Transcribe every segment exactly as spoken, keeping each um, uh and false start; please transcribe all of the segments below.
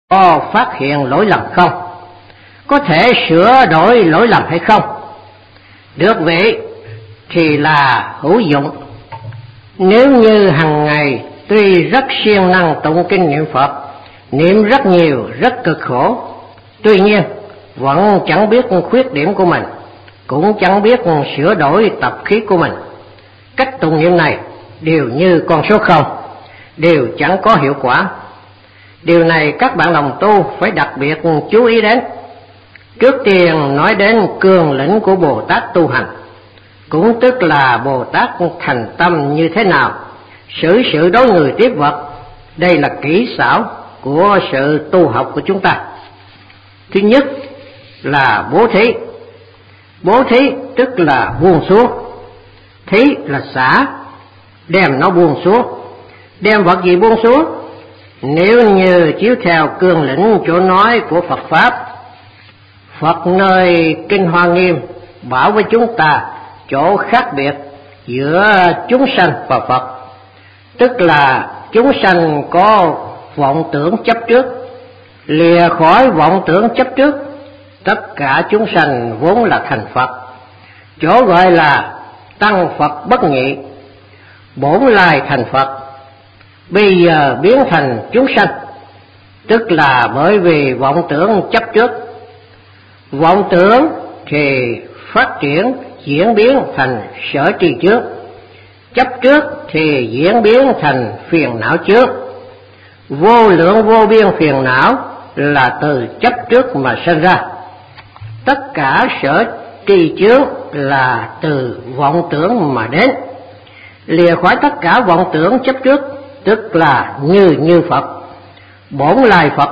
có phát hiện lỗi lầm không? Có thể sửa đổi lỗi lầm hay không? Được vậy thì là hữu dụng. Nếu như hàng ngày tuy rất siêng năng tụng kinh niệm Phật, niệm rất nhiều, rất cực khổ, tuy nhiên vẫn chẳng biết khuyết điểm của mình, cũng chẳng biết sửa đổi tập khí của mình, cách tụng niệm này đều như con số không, đều chẳng có hiệu quả. Điều này các bạn đồng tu phải đặc biệt chú ý đến. Trước tiên nói đến cương lĩnh của Bồ Tát tu hành, cũng tức là Bồ Tát thành tâm như thế nào, xử sự đối người tiếp vật. Đây là kỹ xảo của sự tu học của chúng ta. Thứ nhất là bố thí. Bố thí tức là buông xuống. Thí là xả, đem nó buông xuống. Đem vật gì buông xuống? Nếu như chiếu theo cương lĩnh chỗ nói của Phật Pháp, Phật nơi Kinh Hoa Nghiêm bảo với chúng ta chỗ khác biệt giữa chúng sanh và Phật. Tức là chúng sanh có vọng tưởng chấp trước, lìa khỏi vọng tưởng chấp trước, tất cả chúng sanh vốn là thành Phật. Chỗ gọi là tăng Phật bất nhị, bổn lai thành Phật, bây giờ biến thành chúng sanh, tức là bởi vì vọng tưởng chấp trước. Vọng tưởng thì phát triển diễn biến thành sở tri trước, chấp trước thì diễn biến thành phiền não trước. Vô lượng vô biên phiền não là từ chấp trước mà sinh ra. Tất cả sở tri trước là từ vọng tưởng mà đến. Lìa khỏi tất cả vọng tưởng chấp trước, tức là như như Phật, bổn lai Phật.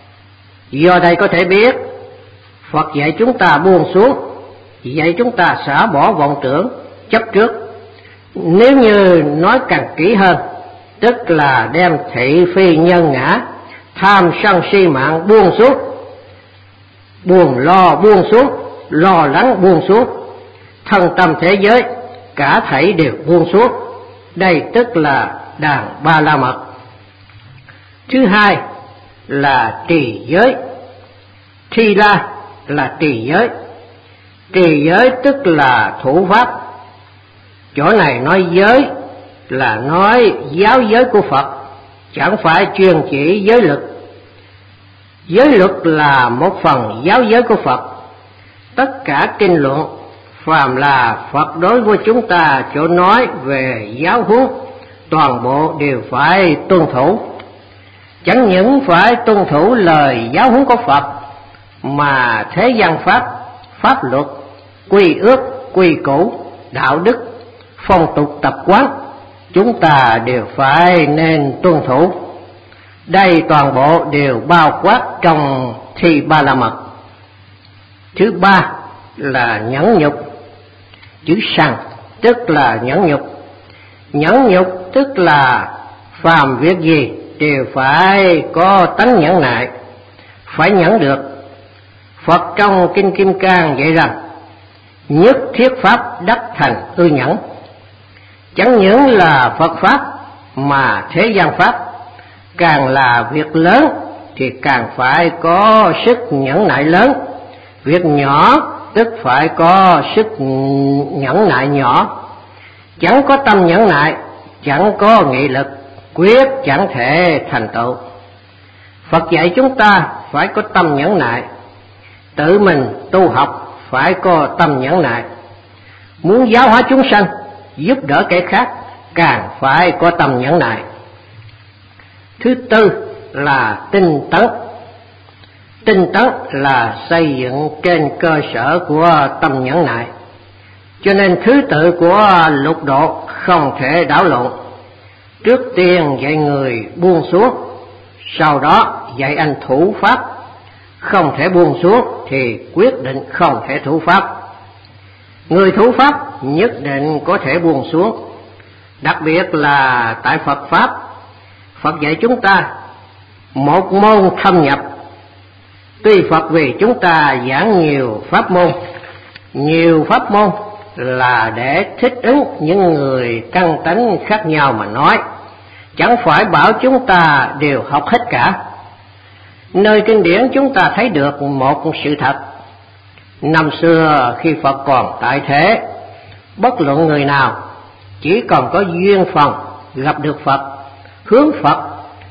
Do đây có thể biết Phật dạy chúng ta buông xuống, dạy chúng ta xả bỏ vọng tưởng chấp trước. Nếu như nói càng kỹ hơn, tức là đem thị phi nhân ngã, tham sân si mạng buông xuống, buồn lo buông xuống, lo lắng buông xuống, thân tâm thế giới cả thảy đều buông xuống. Đây tức là đàn ba la mật. Thứ hai là trì giới. Thi la là trì giới. Trì giới tức là thủ pháp. Chỗ này nói giới là nói giáo giới của Phật, chẳng phải chuyên chỉ giới luật. Giới luật là một phần giáo giới của Phật. Tất cả kinh luận phàm là Phật đối với chúng ta chỗ nói về giáo huấn, toàn bộ đều phải tuân thủ. Chẳng những phải tuân thủ lời giáo huấn của Phật, mà thế gian pháp, pháp luật, quy ước, quy củ, đạo đức, phong tục tập quán, chúng ta đều phải nên tuân thủ. Đây toàn bộ đều bao quát trong thi ba la mật. Thứ ba là nhẫn nhục. Chữ sằng tức là nhẫn nhục. Nhẫn nhục tức là phàm việc gì đều phải có tánh nhẫn nại, phải nhẫn được. Phật trong Kinh Kim Cang dạy rằng nhất thiết pháp đắc thành ư nhẫn. Chẳng những là Phật Pháp mà thế gian Pháp, càng là việc lớn thì càng phải có sức nhẫn nại lớn. Việc nhỏ tức phải có sức nhẫn nại nhỏ. Chẳng có tâm nhẫn nại, chẳng có nghị lực, quyết chẳng thể thành tựu. Phật dạy chúng ta phải có tâm nhẫn nại. Tự mình tu học phải có tâm nhẫn nại. Muốn giáo hóa chúng sanh, giúp đỡ kẻ khác, càng phải có tâm nhẫn nại. Thứ tư là tinh tấn. Tinh tấn là xây dựng trên cơ sở của tâm nhẫn nại. Cho nên thứ tự của lục độ không thể đảo lộn. Trước tiên dạy người buông xuống, sau đó dạy anh thủ pháp. Không thể buông xuống thì quyết định không thể thủ pháp. Người thủ pháp nhất định có thể buông xuống. Đặc biệt là tại Phật Pháp, Phật dạy chúng ta một môn thâm nhập. Tuy Phật vì chúng ta giảng nhiều pháp môn, nhiều pháp môn là để thích ứng những người căn tánh khác nhau mà nói, chẳng phải bảo chúng ta đều học hết cả. Nơi kinh điển chúng ta thấy được một sự thật. Năm xưa khi Phật còn tại thế, bất luận người nào chỉ còn có duyên phần gặp được Phật, hướng Phật,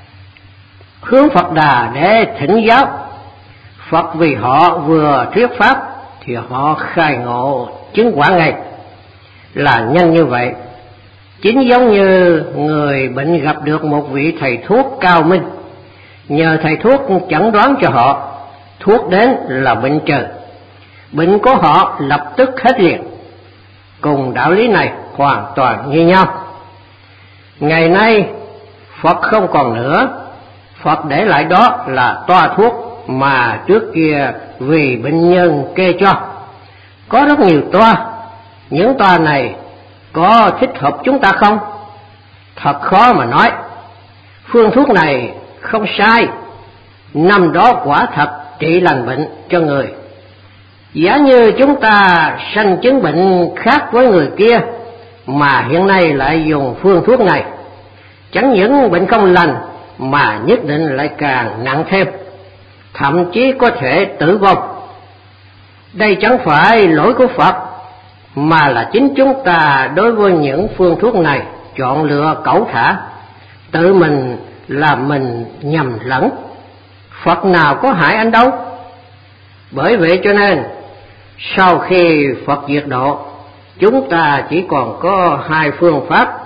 hướng Phật Đà để thỉnh giáo, Phật vì họ vừa thuyết pháp thì họ khai ngộ chứng quả ngay. Là nhân như vậy, chính giống như người bệnh gặp được một vị thầy thuốc cao minh, nhờ thầy thuốc chẩn đoán cho họ, thuốc đến là bệnh trừ, bệnh của họ lập tức hết liền. Cùng đạo lý này hoàn toàn như nhau. Ngày nay Phật không còn nữa, Phật để lại đó là toa thuốc mà trước kia vì bệnh nhân kê cho. Có rất nhiều toa, những toa này có thích hợp chúng ta không? Thật khó mà nói. Phương thuốc này không sai, năm đó quả thật trị lành bệnh cho người. Giả như chúng ta sanh chứng bệnh khác với người kia mà hiện nay lại dùng phương thuốc này, chẳng những bệnh không lành mà nhất định lại càng nặng thêm, thậm chí có thể tử vong. Đây chẳng phải lỗi của Phật, mà là chính chúng ta đối với những phương thuốc này chọn lựa cẩu thả, tự mình làm mình nhầm lẫn. Phật nào có hại anh đâu. Bởi vậy cho nên sau khi Phật diệt độ, chúng ta chỉ còn có hai phương pháp.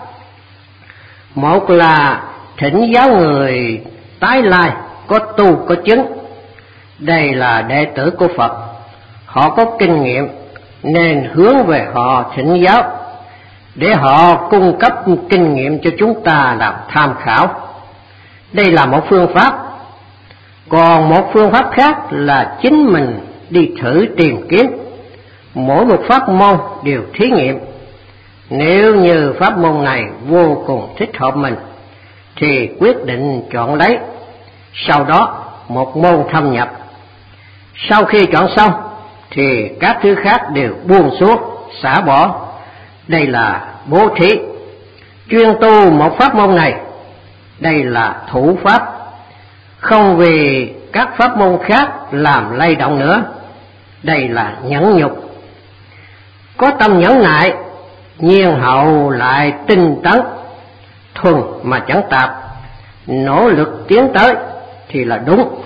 Một là thỉnh giáo người tái lai có tu có chứng. Đây là đệ tử của Phật, họ có kinh nghiệm nên hướng về họ thỉnh giáo, để họ cung cấp kinh nghiệm cho chúng ta làm tham khảo. Đây là một phương pháp. Còn một phương pháp khác là chính mình đi thử tìm kiếm. Mỗi một pháp môn đều thí nghiệm. Nếu như pháp môn này vô cùng thích hợp mình thì quyết định chọn lấy, sau đó một môn thâm nhập. Sau khi chọn xong thì các thứ khác đều buông xuống, xả bỏ. Đây là bố thí. Chuyên tu một pháp môn này, đây là thủ pháp, không vì các pháp môn khác làm lay động nữa. Đây là nhẫn nhục. Có tâm nhẫn nại, nhiên hậu lại tinh tấn, thuần mà chẳng tạp, nỗ lực tiến tới thì là đúng.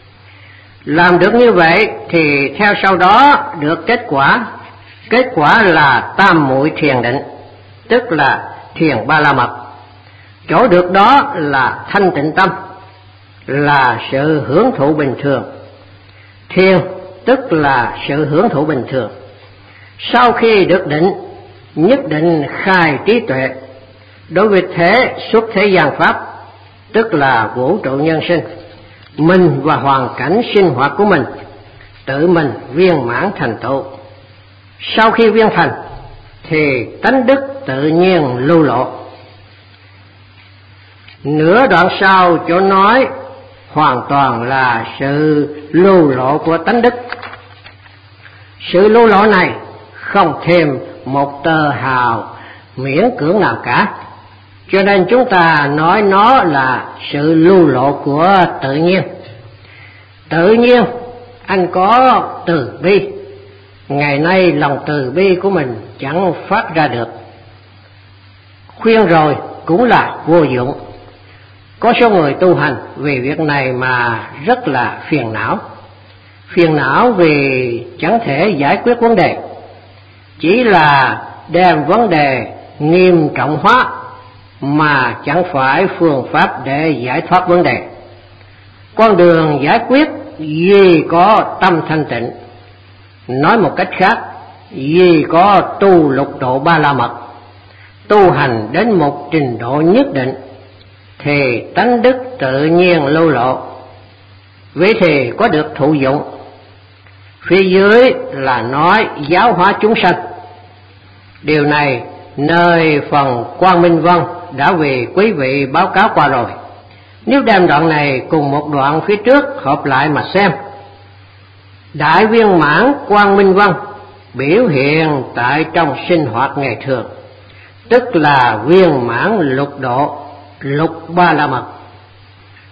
Làm được như vậy thì theo sau đó được kết quả. Kết quả là tam muội thiền định, tức là thiền ba la mật. Chỗ được đó là thanh tịnh tâm, là sự hưởng thụ bình thường. Thiền tức là sự hưởng thụ bình thường. Sau khi được định, nhất định khai trí tuệ đối với thế xuất thế gian pháp, tức là vũ trụ nhân sinh, mình và hoàn cảnh sinh hoạt của mình, tự mình viên mãn thành tựu. Sau khi viên thành thì tánh đức tự nhiên lưu lộ. Nửa đoạn sau chỗ nói hoàn toàn là sự lưu lộ của tánh đức. Sự lưu lộ này không thêm một tơ hào miễn cưỡng nào cả, cho nên chúng ta nói nó là sự lưu lộ của tự nhiên. Tự nhiên anh có từ bi, ngày nay lòng từ bi của mình chẳng phát ra được. Khuyên rồi cũng là vô dụng. Có số người tu hành vì việc này mà rất là phiền não. Phiền não vì chẳng thể giải quyết vấn đề, chỉ là đem vấn đề nghiêm trọng hóa mà chẳng phải phương pháp để giải thoát vấn đề. Con đường giải quyết duy có tâm thanh tịnh. Nói một cách khác, duy có tu lục độ ba la mật, tu hành đến một trình độ nhất định thì tánh đức tự nhiên lưu lộ. Vậy thì có được thụ dụng. Phía dưới là nói giáo hóa chúng sanh. Điều này nơi phần Quang Minh Vân đã vì quý vị báo cáo qua rồi. Nếu đem đoạn này cùng một đoạn phía trước hợp lại mà xem, đại viên mãn Quang Minh Vân biểu hiện tại trong sinh hoạt ngày thường, tức là viên mãn lục độ, lục ba la mật.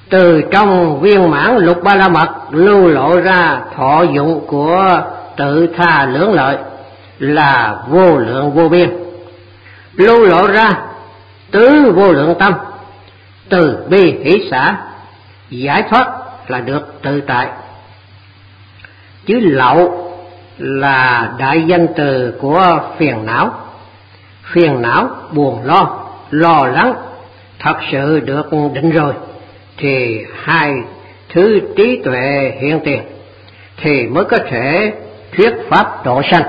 Từ trong viên mãn lục ba la mật lưu lộ ra thọ dụng của tự tha lưỡng lợi là vô lượng vô biên, lưu lộ ra tứ vô lượng tâm, từ bi hỷ xả, giải thoát là được tự tại. Chứ lậu là đại danh từ của phiền não, phiền não buồn lo, lo lắng thật sự được định rồi thì hai thứ trí tuệ hiện tiền thì mới có thể thuyết pháp độ sanh.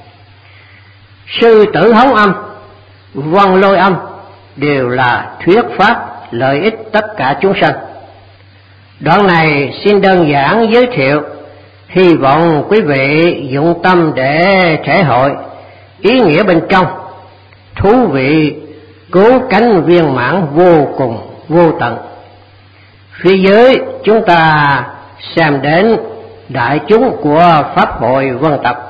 Sư tử hống âm, vân lôi âm đều là thuyết pháp lợi ích tất cả chúng sanh. Đoạn này xin đơn giản giới thiệu, hy vọng quý vị dụng tâm để thể hội ý nghĩa bên trong, thú vị, cứu cánh viên mãn vô cùng vô tận. Phía dưới chúng ta xem đến đại chúng của Pháp hội Vân Tập.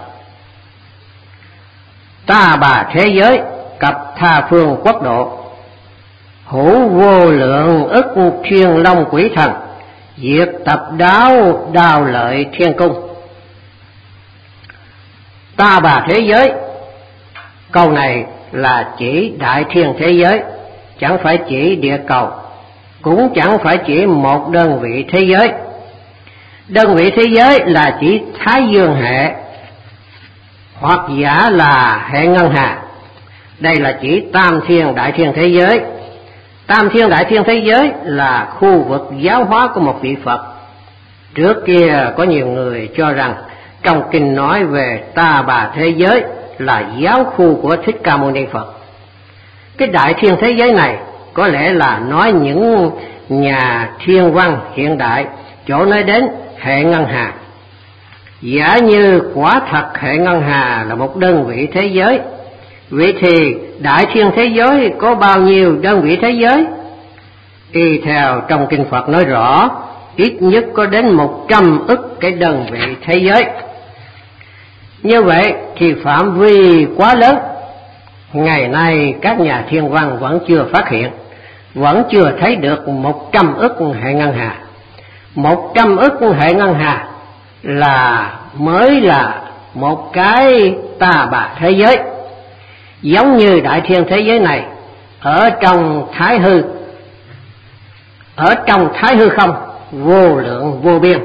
Ta bà thế giới cập tha phương quốc độ, hữu vô lượng ức thiên long quỷ thần, diệt tập đáo đào lợi thiên cung. Ta bà thế giới, câu này là chỉ đại thiên thế giới, chẳng phải chỉ địa cầu, cũng chẳng phải chỉ một đơn vị thế giới. Đơn vị thế giới là chỉ Thái Dương hệ, hoặc giả là hệ ngân hà. Đây là chỉ tam thiên đại thiên thế giới. Tam thiên đại thiên thế giới là khu vực giáo hóa của một vị Phật. Trước kia có nhiều người cho rằng trong kinh nói về ta bà thế giới là giáo khu của Thích Ca Mâu Ni Phật. Cái đại thiên thế giới này có lẽ là nói những nhà thiên văn hiện đại chỗ nói đến hệ ngân hà. Giả như quả thật hệ ngân hà là một đơn vị thế giới, vậy thì đại thiên thế giới có bao nhiêu đơn vị thế giới? Y theo trong kinh Phật nói rõ, ít nhất có đến một trăm ức cái đơn vị thế giới. Như vậy thì phạm vi quá lớn, ngày nay các nhà thiên văn vẫn chưa phát hiện, vẫn chưa thấy được một trăm ức hệ ngân hà. Một trăm ức hệ ngân hà là mới là một cái ta bà thế giới. Giống như đại thiên thế giới này ở trong thái hư, ở trong thái hư không vô lượng vô biên.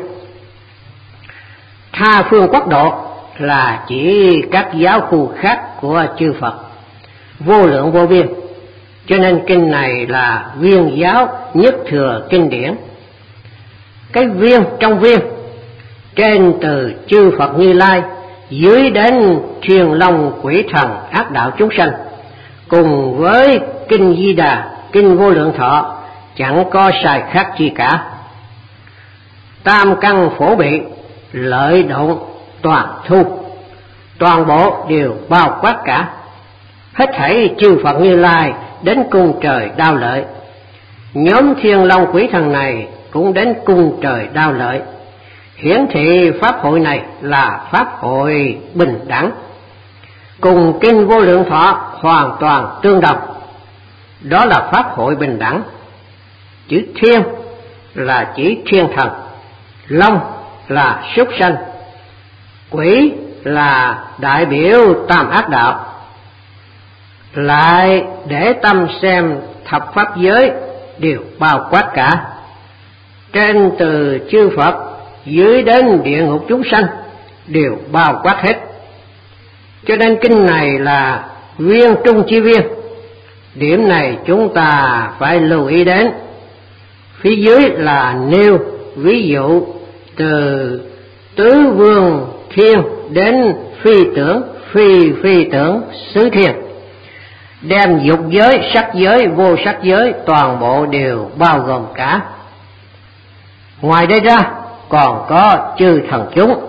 Tha phương quốc độ là chỉ các giáo khu khác của chư Phật, vô lượng vô biên. Cho nên kinh này là viên giáo nhất thừa kinh điển. Cái viên trong viên, trên từ chư Phật Như Lai, dưới đến thiên long quỷ thần ác đạo chúng sanh, cùng với kinh Di Đà, kinh Vô Lượng Thọ chẳng có sai khác chi cả. Tam căn phổ bị, lợi động toàn thu, toàn bộ đều bao quát cả. Hết thảy chư Phật Như Lai đến cung trời Đao Lợi, nhóm thiên long quỷ thần này cũng đến cung trời Đao Lợi. Hiển thị pháp hội này là pháp hội bình đẳng, cùng kinh Vô Lượng Thọ hoàn toàn tương đồng. Đó là pháp hội bình đẳng. Chữ thiên là chỉ thiên thần, long là súc sanh, quỷ là đại biểu tam ác đạo. Lại để tâm xem thập pháp giới đều bao quát cả, trên từ chư Phật dưới đến địa ngục chúng sanh đều bao quát hết. Cho nên kinh này là viên trung chi viên. Điểm này chúng ta phải lưu ý đến. Phía dưới là nêu ví dụ từ tứ vương thiên đến phi tưởng, phi phi tưởng xứ thiên, đem dục giới, sắc giới, vô sắc giới toàn bộ đều bao gồm cả. Ngoài đây ra còn có chư thần chúng.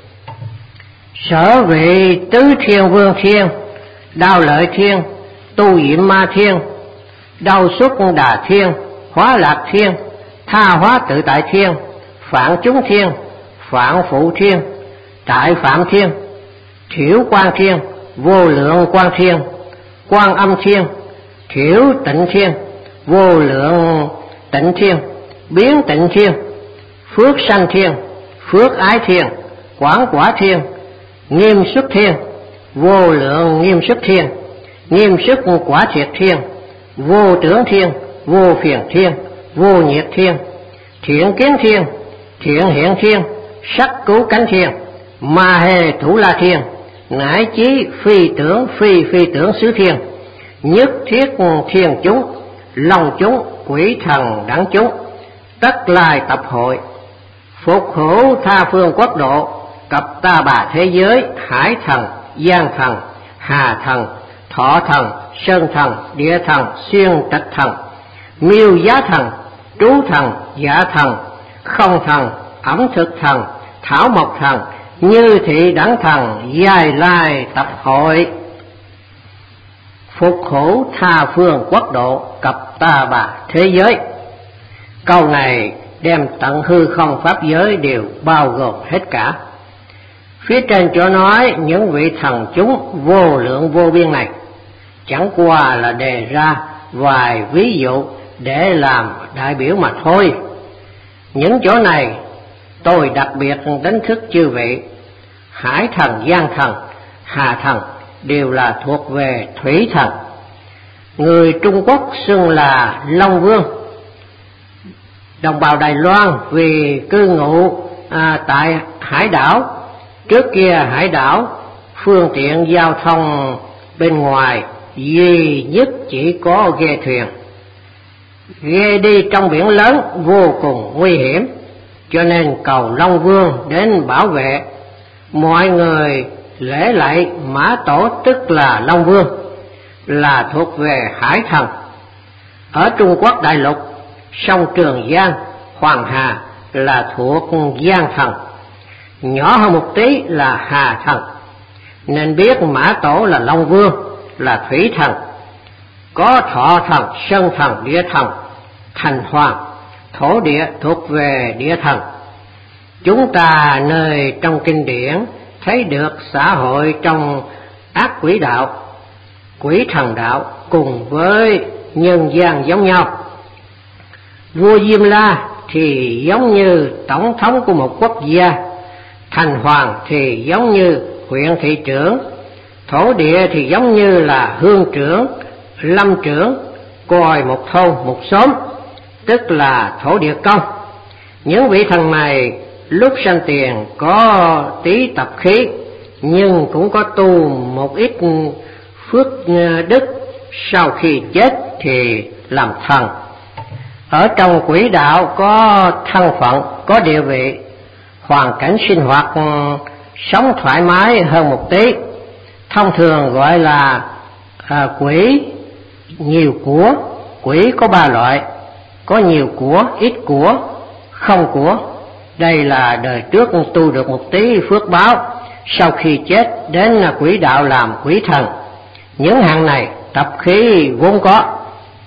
Sở vị tứ thiên vương thiên, Đao Lợi thiên, Tu Diệm Ma thiên, Đau Xuất Đà thiên, Hóa Lạc thiên, Tha Hóa Tự Tại thiên, Phạn Chúng thiên, Phạn Phụ thiên, Tại Phạm thiên, Thiểu Quang thiên, Vô Lượng Quang thiên, Quan Âm thiên, Thiểu Tịnh thiên, Vô Lượng Tịnh thiên, biến tịnh thiên, phước sanh thiên, phước ái thiên, quảng quả thiên, nghiêm xuất thiên, vô lượng nghiêm xuất thiên, nghiêm xuất quả thiệt thiên, vô tưởng thiên, vô phiền thiên, vô nhiệt thiên, thiện kiến thiên, thiện hiện thiên, sắc cứu cánh thiên, ma hề thủ la thiên, nãi chí phi tưởng phi phi tưởng xứ thiên, nhất thiết thiên chúng, long chúng, quỷ thần đẳng chúng, tất lai tập hội, phục hữu tha phương quốc độ, cập ta bà thế giới, hải thần, giang thần, hà thần, thọ thần, sơn thần, địa thần, xuyên trạch thần, miêu giá thần, trú thần, dạ thần, không thần, ẩm thực thần, thảo mộc thần, như thị đẳng thần, giai lai tập hội, phục hữu tha phương quốc độ, cập ta bà thế giới. Câu này đem tận hư không pháp giới đều bao gồm hết cả. Phía trên chỗ nói những vị thần chúng vô lượng vô biên này chẳng qua là đề ra vài ví dụ để làm đại biểu mà thôi. Những chỗ này tôi đặc biệt đánh thức chư vị, hải thần, giang thần, hà thần đều là thuộc về thủy thần. Người Trung Quốc xưng là Long Vương. Đồng bào Đài Loan vì cư ngụ à, tại hải đảo, trước kia hải đảo phương tiện giao thông bên ngoài duy nhất chỉ có ghe thuyền. Ghe đi trong biển lớn vô cùng nguy hiểm, cho nên cầu Long Vương đến bảo vệ. Mọi người lễ lạy Mã Tổ tức là Long Vương, là thuộc về hải thần. Ở Trung Quốc đại lục, sông Trường Giang, Hoàng Hà là thuộc Giang thần, nhỏ hơn một tí là Hà thần, nên biết Mã Tổ là Long Vương, là thủy thần. Có thọ thần, sơn thần, địa thần, thành hoàng, thổ địa thuộc về địa thần. Chúng ta nơi trong kinh điển thấy được xã hội trong ác quỷ đạo, quỷ thần đạo cùng với nhân gian giống nhau. Vua Diêm La thì giống như tổng thống của một quốc gia, thành hoàng thì giống như huyện thị trưởng, thổ địa thì giống như là hương trưởng, lâm trưởng, coi một thôn một xóm, tức là thổ địa công. Những vị thần này lúc sanh tiền có tí tập khí, nhưng cũng có tu một ít phước đức, sau khi chết thì làm thần. Ở trong quỷ đạo có thân phận, có địa vị, hoàn cảnh sinh hoạt sống thoải mái hơn một tí. Thông thường gọi là à, quỷ nhiều của. Quỷ có ba loại: có nhiều của, ít của, không của. Đây là đời trước tu được một tí phước báo, sau khi chết đến quỷ đạo làm quỷ thần. Những hạng này tập khí vốn có.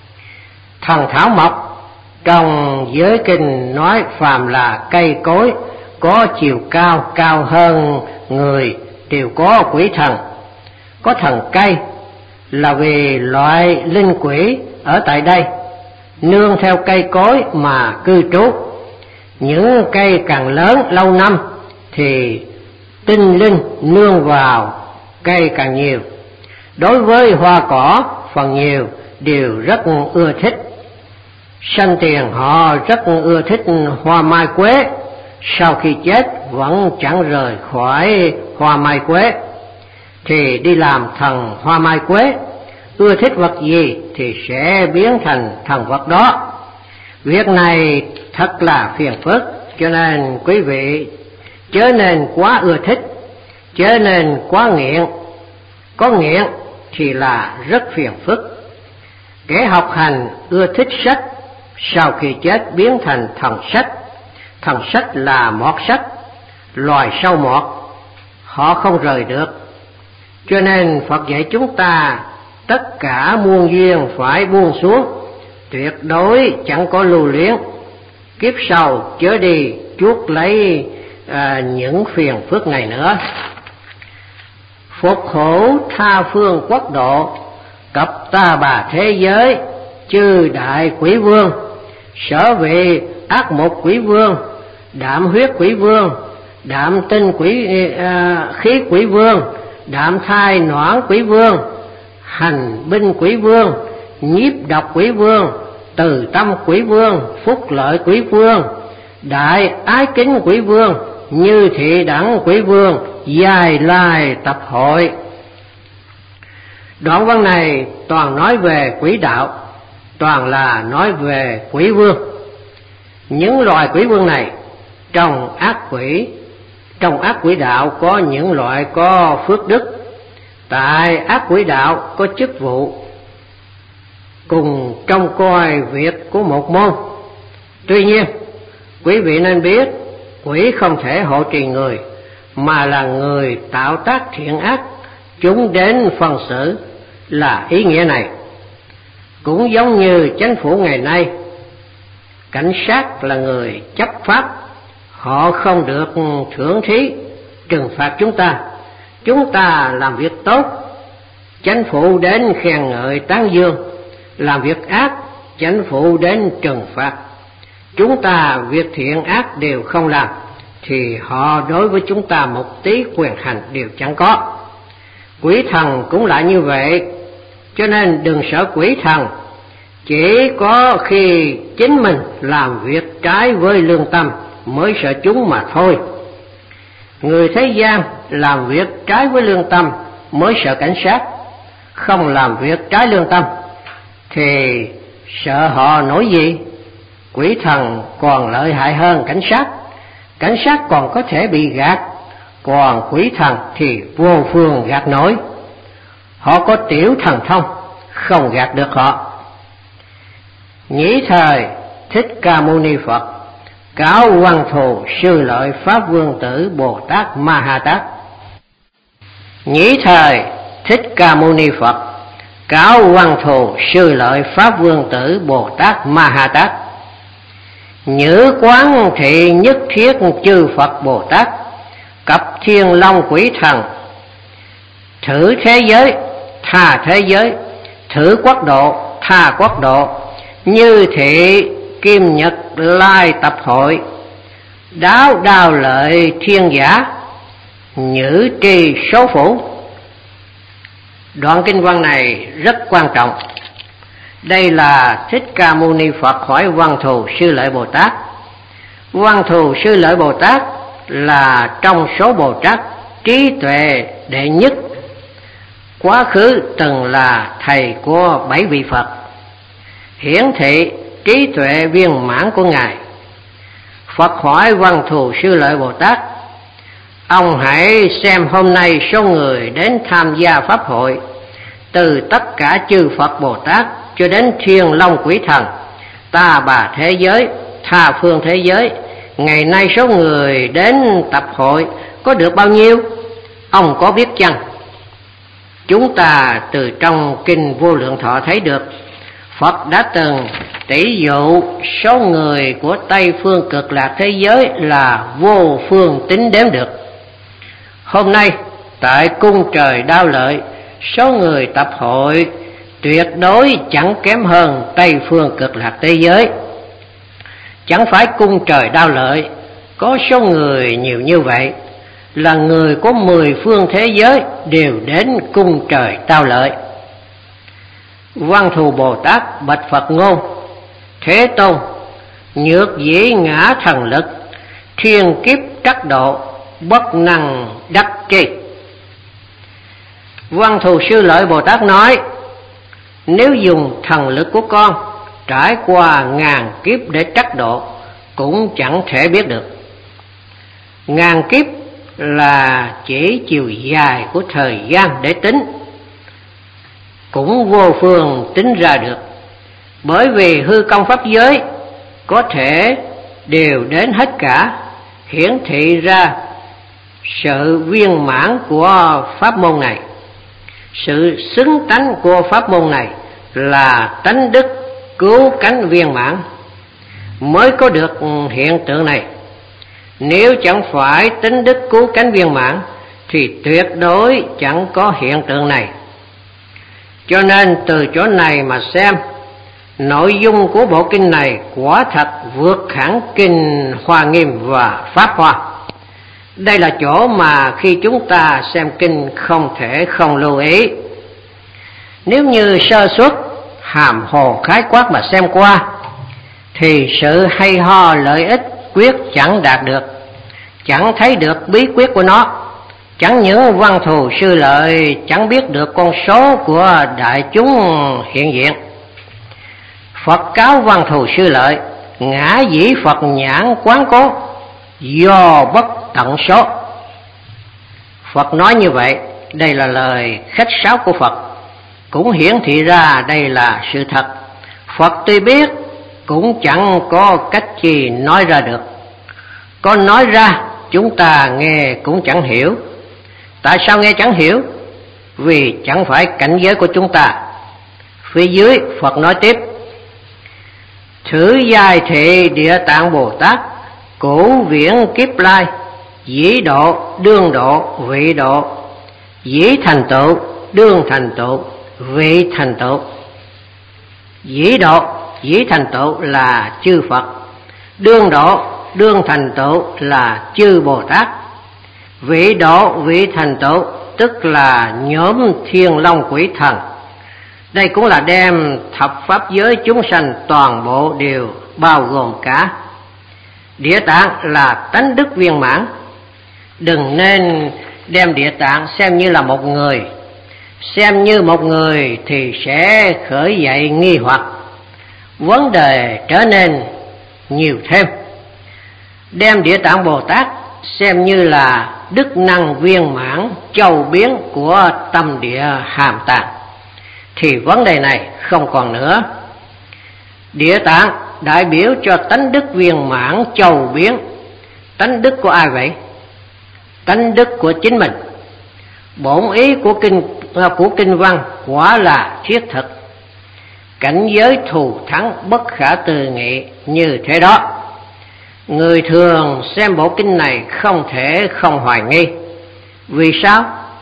Thần thảo mộc, trong giới kinh nói phàm là cây cối có chiều cao cao hơn người đều có quỷ thần. Có thần cây là vì loại linh quỷ ở tại đây nương theo cây cối mà cư trú. Những cây càng lớn lâu năm thì tinh linh nương vào cây càng nhiều. Đối với hoa cỏ phần nhiều đều rất ưa thích. Sanh tiền họ rất ưa thích hoa mai quế, sau khi chết vẫn chẳng rời khỏi hoa mai quế, thì đi làm thần hoa mai quế. Ưa thích vật gì thì sẽ biến thành thần vật đó. Việc này thật là phiền phức, cho nên quý vị chớ nên quá ưa thích, chớ nên quá nghiện. Có nghiện thì là rất phiền phức. Kẻ học hành ưa thích sách, sau khi chết biến thành thần sách. Thần sách là mọt sách, loài sâu mọt, họ không rời được. Cho nên Phật dạy chúng ta tất cả muôn duyên phải buông xuống, tuyệt đối chẳng có lưu luyến. Kiếp sau chớ đi chuốc lấy à, những phiền phức này nữa. Phục hữu tha phương quốc độ, cập ta bà thế giới, chư đại quỷ vương, sở vị ác mục quỷ vương, đạm huyết quỷ vương, đạm tinh quỷ à, khí quỷ vương, đạm thai noãn quỷ vương, hành binh quỷ vương, nhiếp độc quỷ vương, từ tâm quỷ vương, phúc lợi quỷ vương, đại ái kính quỷ vương, như thị đẳng quỷ vương, dài lai tập hội. Đoạn văn này toàn nói về quỷ đạo, toàn là nói về quỷ vương. Những loài quỷ vương này trong ác quỷ, trong ác quỷ đạo có những loại có phước đức, tại ác quỷ đạo có chức vụ, cùng trông coi việc của một môn. Tuy nhiên, quý vị nên biết, quỷ không thể hộ trì người, mà là người tạo tác thiện ác, chúng đến phân xử, là ý nghĩa này. Cũng giống như chính phủ ngày nay, cảnh sát là người chấp pháp, họ không được thưởng thí trừng phạt chúng ta. Chúng ta làm việc tốt, chính phủ đến khen ngợi tán dương; làm việc ác, chính phủ đến trừng phạt. Chúng ta việc thiện ác đều không làm, thì họ đối với chúng ta một tí quyền hành đều chẳng có. Quỷ thần cũng lại như vậy, cho nên đừng sợ quỷ thần, chỉ có khi chính mình làm việc trái với lương tâm mới sợ chúng mà thôi. Người thế gian làm việc trái với lương tâm mới sợ cảnh sát, không làm việc trái lương tâm thì sợ họ nổi gì? Quỷ thần còn lợi hại hơn cảnh sát, cảnh sát còn có thể bị gạt, còn quỷ thần thì vô phương gạt nổi. Họ có tiểu thần thông, không gạt được họ. Nhĩ thời Thích Ca Mâu Ni Phật cáo Văn Thù Sư Lợi Pháp Vương Tử Bồ Tát Ma Ha Tát. Nhĩ thời Thích Ca Mâu Ni Phật cáo Văn Thù Sư Lợi Pháp Vương Tử Bồ Tát Ma Ha Tát: Nhữ quán thị nhất thiết chư Phật Bồ Tát, cập thiên long quỷ thần, thử thế giới tha thế giới, thử quốc độ tha quốc độ, như thị kim nhật lai tập hội, đáo đào lợi thiên giả, nhữ trì số phủ. Đoạn kinh văn này rất quan trọng. Đây là Thích Ca Mâu Ni Phật hỏi Văn Thù Sư Lợi Bồ Tát. Văn Thù Sư Lợi Bồ Tát là trong số Bồ Tát trí tuệ đệ nhất, quá khứ từng là thầy của bảy vị Phật, hiển thị trí tuệ viên mãn của Ngài. Phật hỏi Văn Thù Sư Lợi Bồ Tát: Ông hãy xem hôm nay số người đến tham gia pháp hội, từ tất cả chư Phật Bồ Tát cho đến thiên long quỷ thần, ta bà thế giới, tha phương thế giới, ngày nay số người đến tập hội có được bao nhiêu? Ông có biết chăng? Chúng ta từ trong kinh Vô Lượng Thọ thấy được, Phật đã từng tỷ dụ số người của Tây phương Cực Lạc thế giới là vô phương tính đếm được. Hôm nay tại cung trời Đao Lợi, số người tập hội tuyệt đối chẳng kém hơn Tây phương Cực Lạc thế giới. Chẳng phải cung trời Đao Lợi có số người nhiều như vậy, là người của mười phương thế giới đều đến cung trời Đao Lợi. Văn Thù Bồ Tát bạch Phật ngôn: Thế Tôn, nhược dĩ ngã thần lực, thiên kiếp trắc độ, bất năng đắc tri. Văn Thù Sư Lợi Bồ Tát nói: Nếu dùng thần lực của con trải qua ngàn kiếp để trắc độ, cũng chẳng thể biết được. Ngàn kiếp là chỉ chiều dài của thời gian để tính, cũng vô phương tính ra được. Bởi vì hư công pháp giới có thể đều đến hết cả, hiển thị ra sự viên mãn của pháp môn này. Sự xứng tánh của pháp môn này là tánh đức cứu cánh viên mãn mới có được hiện tượng này. Nếu chẳng phải tính đức cứu cánh viên mãn thì tuyệt đối chẳng có hiện tượng này. Cho nên từ chỗ này mà xem, Nội dung của bộ kinh này quả thật vượt hẳn kinh Hoa Nghiêm và Pháp Hoa. Đây là chỗ mà khi chúng ta xem kinh không thể không lưu ý. Nếu như sơ suất, hàm hồ khái quát mà xem qua, thì sự hay ho lợi ích quyết chẳng đạt được, chẳng thấy được bí quyết của nó. Chẳng những văn thù sư lợi chẳng biết được con số của đại chúng hiện diện. Phật cáo văn thù sư lợi, ngã dĩ Phật nhãn quán cố, do bất tận số. Phật nói như vậy, đây là lời khách sáo của Phật, cũng hiển thị ra đây là sự thật. Phật tuy biết cũng chẳng có cách gì nói ra được, có nói ra chúng ta nghe cũng chẳng hiểu. Tại sao nghe chẳng hiểu? Vì chẳng phải cảnh giới của chúng ta. Phía dưới Phật nói tiếp: thử giai thị Địa Tạng Bồ Tát, cổ viễn kiếp lai, dĩ độ, đương độ, vị độ, dĩ thành tựu, đương thành tựu, vị thành tựu. Dĩ độ, dĩ thành tựu là chư Phật, đương độ, đương thành tựu là chư Bồ Tát, vị độ, vị thành tựu tức là nhóm Thiên Long Quỷ Thần. Đây cũng là đem thập pháp giới chúng sanh toàn bộ đều bao gồm cả. Địa tạng là tánh đức viên mãn. Đừng nên đem địa tạng xem như là một người. Xem như một người thì sẽ khởi dậy nghi hoặc, vấn đề trở nên nhiều thêm. Đem Địa Tạng Bồ Tát xem như là đức năng viên mãn châu biến của tâm địa hàm tạng, thì vấn đề này không còn nữa. Địa tạng đại biểu cho tánh đức viên mãn châu biến. Tánh đức của ai vậy? Tánh đức của chính mình. Bổn ý của kinh của kinh văn quả là thiết thực. Cảnh giới thù thắng bất khả tư nghị như thế đó. Người thường xem bộ kinh này không thể không hoài nghi. Vì sao?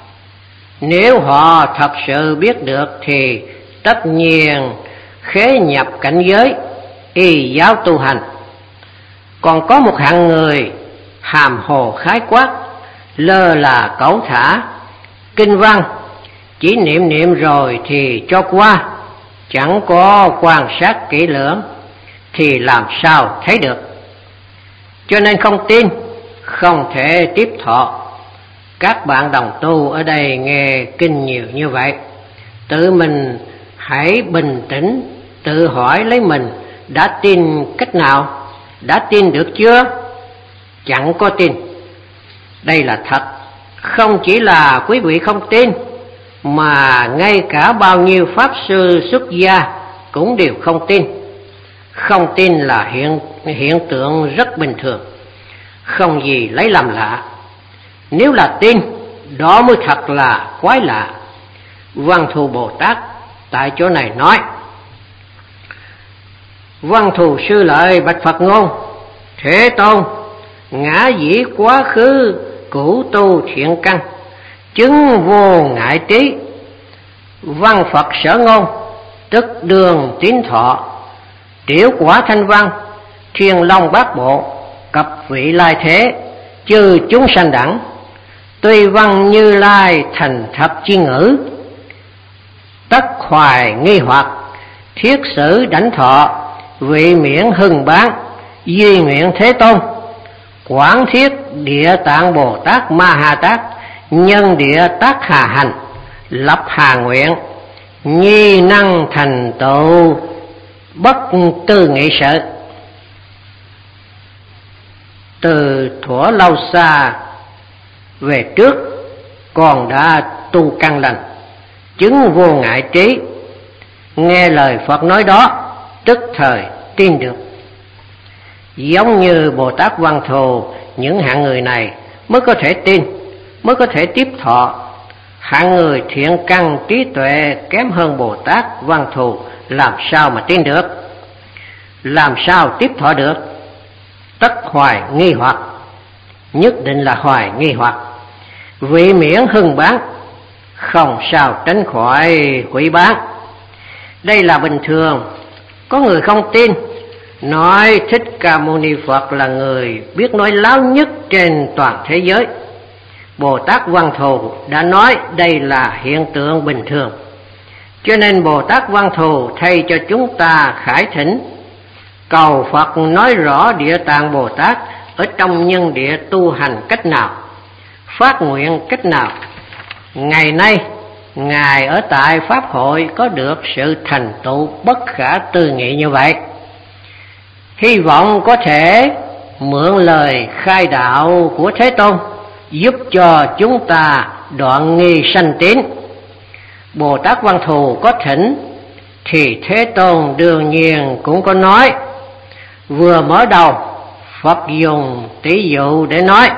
Nếu họ thật sự biết được thì tất nhiên khế nhập cảnh giới, y giáo tu hành. Còn có một hạng người hàm hồ khái quát, lơ là cẩu thả, kinh văn chỉ niệm niệm rồi thì cho qua, chẳng có quan sát kỹ lưỡng thì làm sao thấy được. Cho nên không tin, không thể tiếp thọ. Các bạn đồng tu ở đây nghe kinh nhiều như vậy, tự mình hãy bình tĩnh tự hỏi lấy mình đã tin cách nào, đã tin được chưa? Chẳng có tin. Đây là thật. Không chỉ là quý vị không tin, mà ngay cả bao nhiêu pháp sư xuất gia cũng đều không tin. Không tin là hiện, hiện tượng rất bình thường, không gì lấy làm lạ. Nếu là tin, đó mới thật là quái lạ. Văn Thù Bồ Tát tại chỗ này nói: Văn Thù sư lợi bạch Phật ngôn, Thế Tôn, ngã dĩ quá khứ cửu tu thiện căn, chứng vô ngại trí. Văn Phật sở ngôn, tức đường tín thọ, tiểu quả thanh văn, thiên long bát bộ, cập vị lai thế, chư chúng sanh đẳng. Tuy văn Như Lai thành thập chi ngữ, tất hoài nghi hoặc, thiết sử đảnh thọ, vị miễn hưng bán, duy nguyện Thế Tôn. Quán thiết Địa Tạng Bồ Tát Ma Ha Tát, nhân địa tác hà hành, lập hà nguyện, nhi năng thành tựu bất tư nghị sự. Từ thuở lâu xa về trước, còn đã tu căn lành, chứng vô ngại trí. Nghe lời Phật nói đó, tức thời tin được. Giống như Bồ Tát Văn Thù, những hạng người này mới có thể tin, mới có thể tiếp thọ. Hạng người thiện căn trí tuệ kém hơn Bồ Tát Văn Thù làm sao mà tin được, làm sao tiếp thọ được? Tất hoài nghi hoặc, nhất định là hoài nghi hoặc. Vị miễn hưng bán, không sao tránh khỏi hủy bán. Đây là bình thường. Có người không tin, nói Thích Ca Mâu Ni Phật là người biết nói láo nhất trên toàn thế giới. Bồ Tát Văn Thù đã nói đây là hiện tượng bình thường, cho nên Bồ Tát Văn Thù thay cho chúng ta khải thỉnh, cầu Phật nói rõ Địa Tạng Bồ Tát ở trong nhân địa tu hành cách nào, phát nguyện cách nào. Ngày nay Ngài ở tại Pháp hội có được sự thành tựu bất khả tư nghị như vậy. Hy vọng có thể mượn lời khai đạo của Thế Tôn giúp cho chúng ta đoạn nghi sanh tín. Bồ Tát Văn Thù có thỉnh thì Thế Tôn đương nhiên cũng có nói. Vừa mở đầu, Phật dùng tỷ dụ để nói: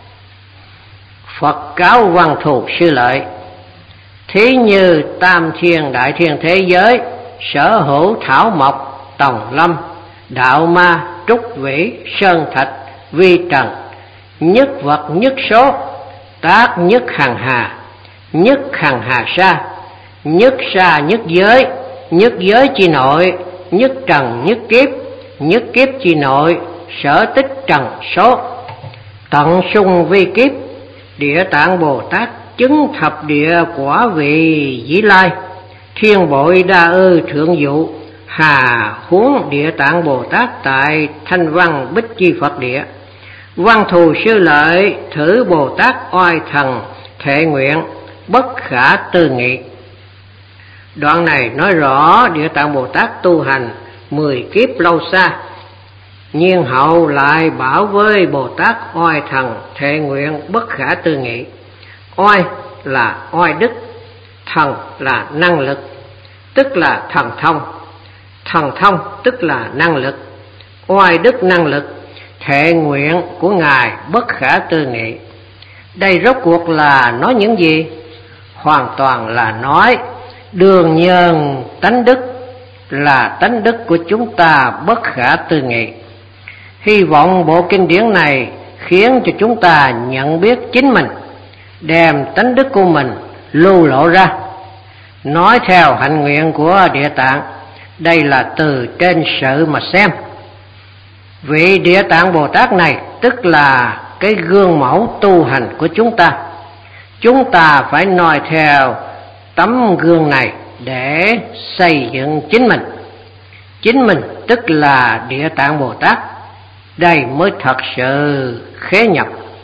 Phật cáo Văn Thù sư lợi, thí như tam thiên đại thiên thế giới sở hữu thảo mộc, tòng lâm, đạo ma, trúc vĩ, sơn thạch, vi trần, nhất vật nhất số, tác nhất hằng hà, nhất hằng hà sa, nhất sa nhất giới, nhất giới chi nội, nhất trần nhất kiếp, nhất kiếp chi nội, sở tích trần số, tận sung vi kiếp. Địa Tạng Bồ Tát chứng thập địa quả vị Dĩ Lai, thiên bội đa ư thượng dụ, hà huống Địa Tạng Bồ Tát tại Thanh Văn Bích Chi Phật địa. Văn Thù sư lợi thử Bồ Tát oai thần thệ nguyện bất khả tư nghị. Đoạn này nói rõ Địa Tạng Bồ Tát tu hành mười kiếp lâu xa, nhiên hậu lại bảo với Bồ Tát oai thần thệ nguyện bất khả tư nghị. Oai là oai đức, thần là năng lực, tức là thần thông. Thần thông tức là năng lực, oai đức năng lực, thệ nguyện của Ngài bất khả tư nghị. Đây rốt cuộc là nói những gì? Hoàn toàn là nói đường nhân tánh đức, là tánh đức của chúng ta bất khả tư nghị. Hy vọng bộ kinh điển này khiến cho chúng ta nhận biết chính mình, đem tánh đức của mình lưu lộ ra, nói theo hạnh nguyện của Địa Tạng. Đây là từ trên sự mà xem. Vị Địa Tạng Bồ Tát này tức là cái gương mẫu tu hành của chúng ta. Chúng ta phải noi theo tấm gương này để xây dựng chính mình. Chính mình tức là Địa Tạng Bồ Tát. Đây mới thật sự khế nhập.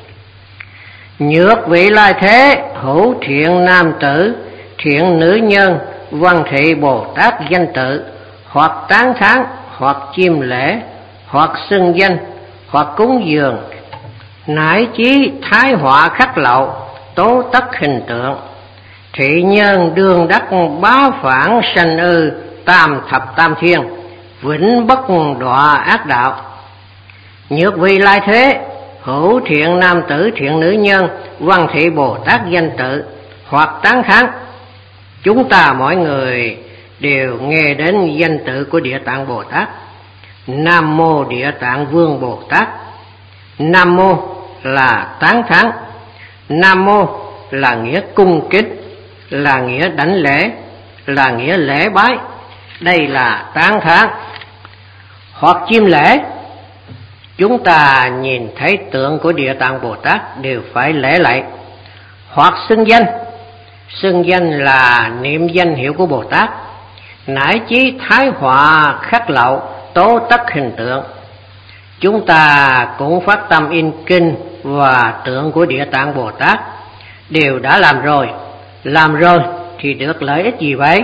Nhược vị lai thế, hữu thiện nam tử, thiện nữ nhân, văn thị Bồ Tát danh tự, hoặc tán thán, hoặc chiêm lễ, hoặc xưng danh, hoặc cúng dường, nải chí thái họa khắc lậu, tố tất hình tượng. Thị nhân đương đắc bá phản sanh ư, tam thập tam thiên, vĩnh bất đọa ác đạo. Nhược vị lai thế, hữu thiện nam tử, thiện nữ nhân, văn thị Bồ Tát danh tự, hoặc tán thán. Chúng ta mọi người đều nghe đến danh tự của Địa Tạng Bồ Tát. Nam mô Địa Tạng Vương Bồ Tát. Nam mô là tán thán, nam mô là nghĩa cung kính, là nghĩa đảnh lễ, là nghĩa lễ bái. Đây là tán thán. Hoặc chiêm lễ, chúng ta nhìn thấy tượng của Địa Tạng Bồ Tát đều phải lễ lạy. Hoặc xưng danh, xưng danh là niệm danh hiệu của Bồ Tát, nải chí thái họa khắc lậu, tố tất hình tượng. Chúng ta cũng phát tâm in kinh và tượng của Địa Tạng Bồ Tát đều đã làm rồi. Làm rồi thì được lợi ích gì vậy?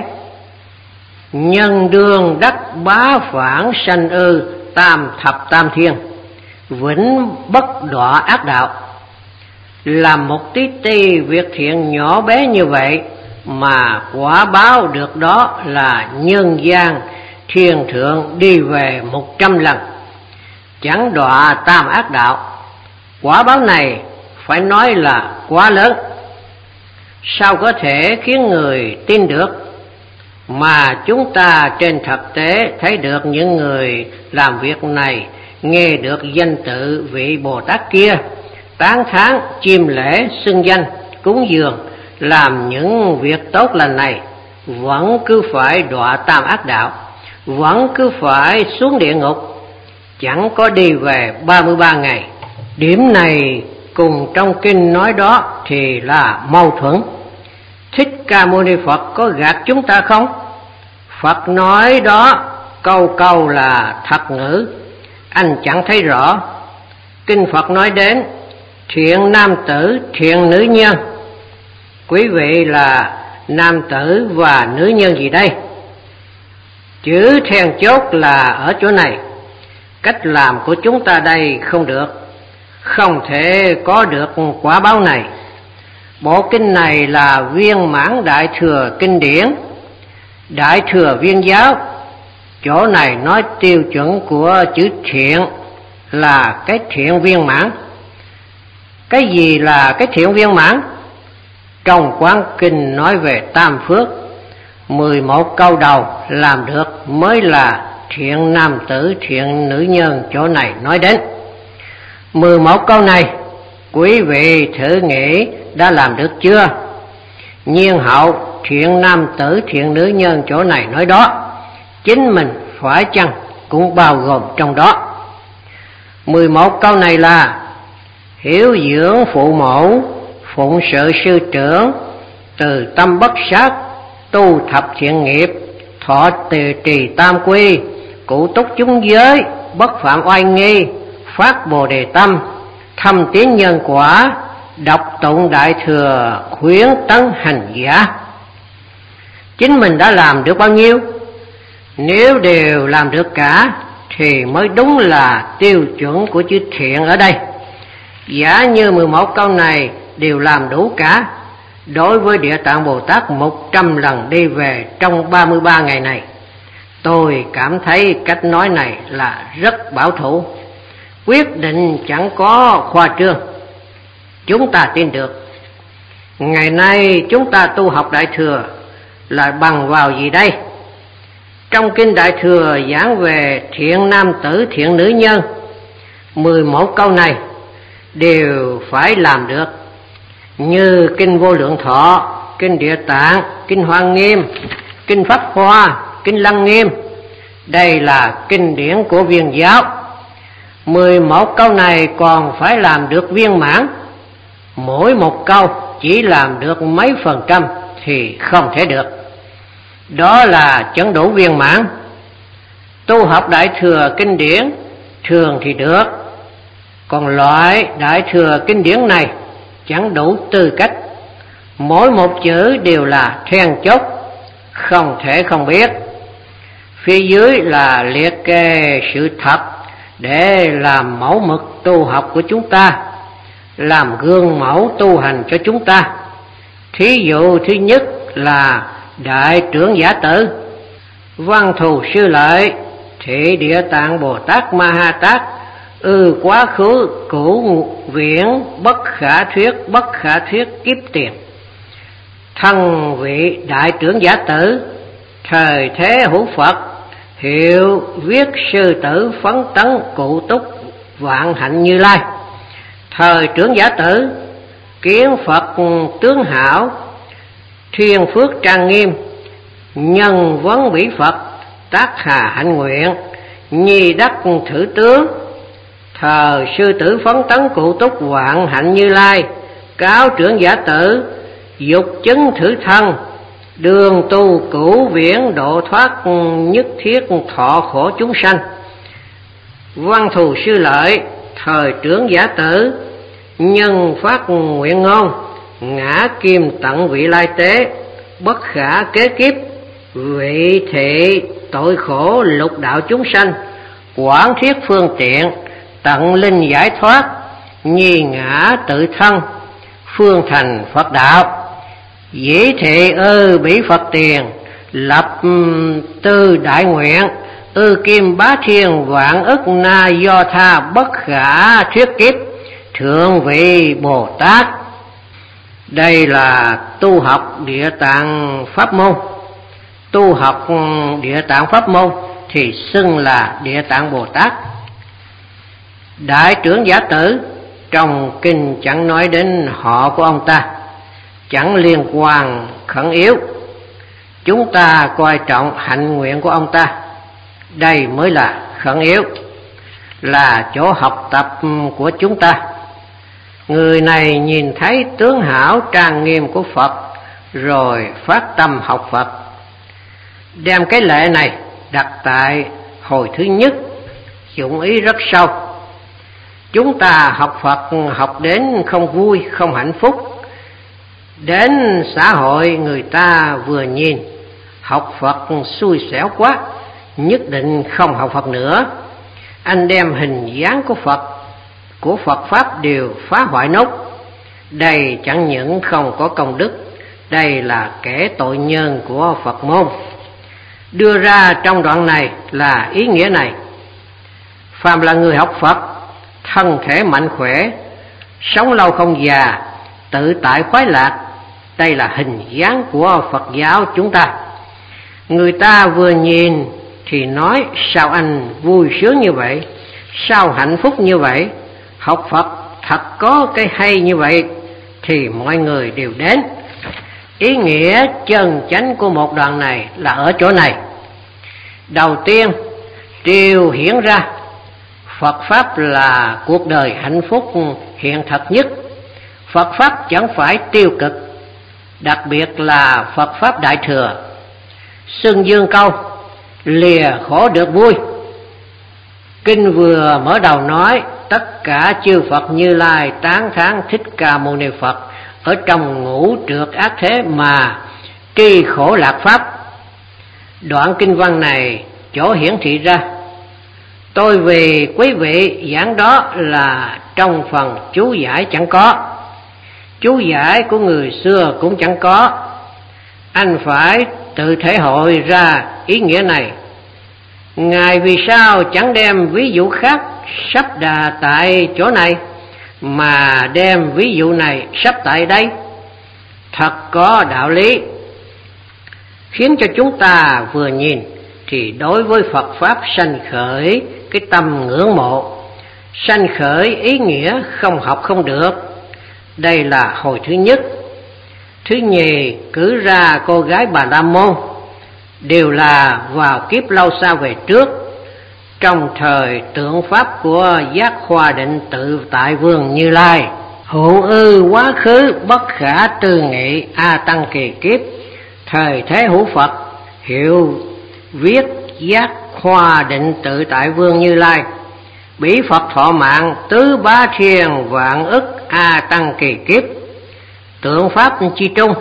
Nhân đương đắc bá phản sanh ư, tam thập tam thiên, vĩnh bất đọa ác đạo. Làm một tí ti việc thiện nhỏ bé như vậy mà quả báo được đó là nhân gian thiên thượng đi về một trăm lần, chẳng đọa tam ác đạo. Quả báo này phải nói là quá lớn, sao có thể khiến người tin được? Mà chúng ta trên thực tế thấy được những người làm việc này nghe được danh tự vị Bồ Tát kia, tán thán, chiêm lễ, xưng danh, cúng dường, làm những việc tốt lành này, vẫn cứ phải đọa tam ác đạo, vẫn cứ phải xuống địa ngục, chẳng có đi về ba mươi ba ngày. Điểm này cùng trong kinh nói đó thì là mâu thuẫn. Thích Ca Mâu Ni Phật có gạt chúng ta không? Phật nói đó câu câu là thật ngữ, anh chẳng thấy rõ. Kinh Phật nói đến thiện nam tử, thiện nữ nhân. Quý vị là nam tử và nữ nhân gì đây? Chữ then chốt là ở chỗ này. Cách làm của chúng ta đây không được, không thể có được quả báo này. Bộ kinh này là viên mãn đại thừa kinh điển, đại thừa viên giáo. Chỗ này nói tiêu chuẩn của chữ thiện là cái thiện viên mãn. Cái gì là cái thiện viên mãn? Trong Quán Kinh nói về tam phước, mười một câu đầu làm được mới là thiện nam tử, thiện nữ nhân chỗ này nói đến. Mười một câu này quý vị thử nghĩ đã làm được chưa? Nhiên hậu thiện nam tử, thiện nữ nhân chỗ này nói đó, chính mình phải chăng cũng bao gồm trong đó? Mười một câu này là hiếu dưỡng phụ mẫu, phụng sự sư trưởng, từ tâm bất sát, tu thập thiện nghiệp, thọ tỳ trì tam quy, cụ túc chúng giới, bất phạm oai nghi, phát bồ đề tâm, thâm tiến nhân quả, đọc tụng đại thừa, khuyến tấn hành giả. Chính mình đã làm được bao nhiêu? Nếu đều làm được cả thì mới đúng là tiêu chuẩn của chữ thiện ở đây. Giả như mười một câu này đều làm đủ cả, đối với Địa Tạng Bồ Tát một trăm lần đi về trong ba mươi ba ngày này, tôi cảm thấy cách nói này là rất bảo thủ, quyết định chẳng có khoa trương. Chúng ta tin được. Ngày nay chúng ta tu học Đại Thừa là bằng vào gì đây? Trong kinh Đại Thừa giảng về thiện nam tử, thiện nữ nhân, mười một câu này đều phải làm được. Như kinh Vô Lượng Thọ, kinh Địa Tạng, kinh Hoa Nghiêm, kinh Pháp Hoa, kinh Lăng Nghiêm, đây là kinh điển của viên giáo. Mười một câu này còn phải làm được viên mãn. Mỗi một câu chỉ làm được mấy phần trăm thì không thể được. Đó là chẳng đủ viên mãn. Tu học Đại Thừa kinh điển thường thì được, còn loại Đại Thừa kinh điển này chẳng đủ tư cách. Mỗi một chữ đều là then chốt, không thể không biết. Phía dưới là liệt kê sự thật để làm mẫu mực tu học của chúng ta, làm gương mẫu tu hành cho chúng ta. Thí dụ thứ nhất là Đại Trưởng Giả Tử, Văn Thù Sư Lợi, Thị Địa Tạng Bồ Tát Ma Ha Tát, ư quá khứ cửu viễn, bất khả thuyết, bất khả thuyết kiếp tiền. Thân vị Đại Trưởng Giả Tử, thời thế hữu Phật, hiệu viết sư tử, phấn tấn cụ túc, vạn hạnh Như Lai. Thời Trưởng Giả Tử, kiến Phật tướng hảo, thiên phước trang nghiêm, nhân vấn bỉ Phật, tác hà hạnh nguyện, nhi đắc thử tướng. Thờ sư tử phấn tấn cụ túc, vạn hạnh Như Lai, cáo Trưởng Giả Tử, dục chứng thử thân, đường tu cửu viễn, độ thoát nhất thiết, thọ khổ chúng sanh. Văn Thù Sư Lợi, thời Trưởng Giả Tử, nhân phát nguyện ngôn, ngã kim tận vị lai tế, bất khả kế kiếp, vị thị tội khổ lục đạo chúng sanh, quảng thiết phương tiện, tận linh giải thoát, nhi ngã tự thân, phương thành Phật đạo. Dĩ thị ư bỉ Phật tiền, lập tư đại nguyện, ư kim bá thiên, vạn ức na do tha, bất khả thuyết kiếp, thượng vị Bồ Tát. Đây là tu học Địa Tạng Pháp môn. Tu học Địa Tạng Pháp môn thì xưng là Địa Tạng Bồ Tát. Đại Trưởng Giả Tử, trong kinh chẳng nói đến họ của ông ta, chẳng liên quan khẩn yếu. Chúng ta coi trọng hạnh nguyện của ông ta, Đây mới là khẩn yếu, là chỗ học tập của chúng ta. Người này nhìn thấy tướng hảo trang nghiêm của Phật rồi phát tâm học Phật, đem cái lệ này đặt tại hồi thứ nhất, dụng ý rất sâu. Chúng ta học Phật học đến không vui, không hạnh phúc. Đến xã hội người ta vừa nhìn học Phật xui xẻo quá, nhất định không học Phật nữa. Anh đem hình dáng của Phật, của Phật Pháp đều phá hoại nốt. Đây chẳng những không có công đức, đây là kẻ tội nhân của Phật môn. Đưa ra trong đoạn này là ý nghĩa này: phàm là người học Phật, thân thể mạnh khỏe, sống lâu không già, tự tại khoái lạc. Đây là hình dáng của Phật giáo chúng ta. Người ta vừa nhìn thì nói: sao anh vui sướng như vậy, sao hạnh phúc như vậy, học Phật thật có cái hay như vậy, thì mọi người đều đến. Ý nghĩa chân chánh của một đoạn này là ở chỗ này. Đầu tiên, điều hiển ra Phật Pháp là cuộc đời hạnh phúc hiện thật nhất. Phật Pháp chẳng phải tiêu cực, đặc biệt là Phật Pháp Đại Thừa. Xưng dương câu lìa khổ được vui. Kinh vừa mở đầu nói tất cả chư Phật Như Lai tán thán Thích Ca Mâu Ni Phật ở trong ngũ trược ác thế mà tri khổ lạc pháp. Đoạn kinh văn này chỗ hiển thị ra, tôi vì quý vị giảng đó là trong phần chú giải chẳng có, chú giải của người xưa cũng chẳng có. Anh phải tự thể hội ra ý nghĩa này. Ngài vì sao chẳng đem ví dụ khác sắp đà tại chỗ này, mà đem ví dụ này sắp tại đây? Thật có đạo lý, khiến cho chúng ta vừa nhìn thì đối với Phật Pháp sanh khởi cái tâm ngưỡng mộ, sanh khởi ý nghĩa không học không được. Đây là hồi thứ nhất. Thứ nhì, cử ra cô gái Bà La Môn đều là vào kiếp lâu xa về trước, trong thời tượng Pháp của Giác Khoa Định Tự Tại Vương Như Lai. Hữu ư quá khứ bất khả tư nghị A Tăng Kỳ Kiếp, thời thế hữu Phật hiệu viết Giác Khoa Định Tự Tại Vương Như Lai. Bỉ Phật thọ mạng tứ bá thiên vạn ức A Tăng Kỳ Kiếp. Tượng Pháp chi trung,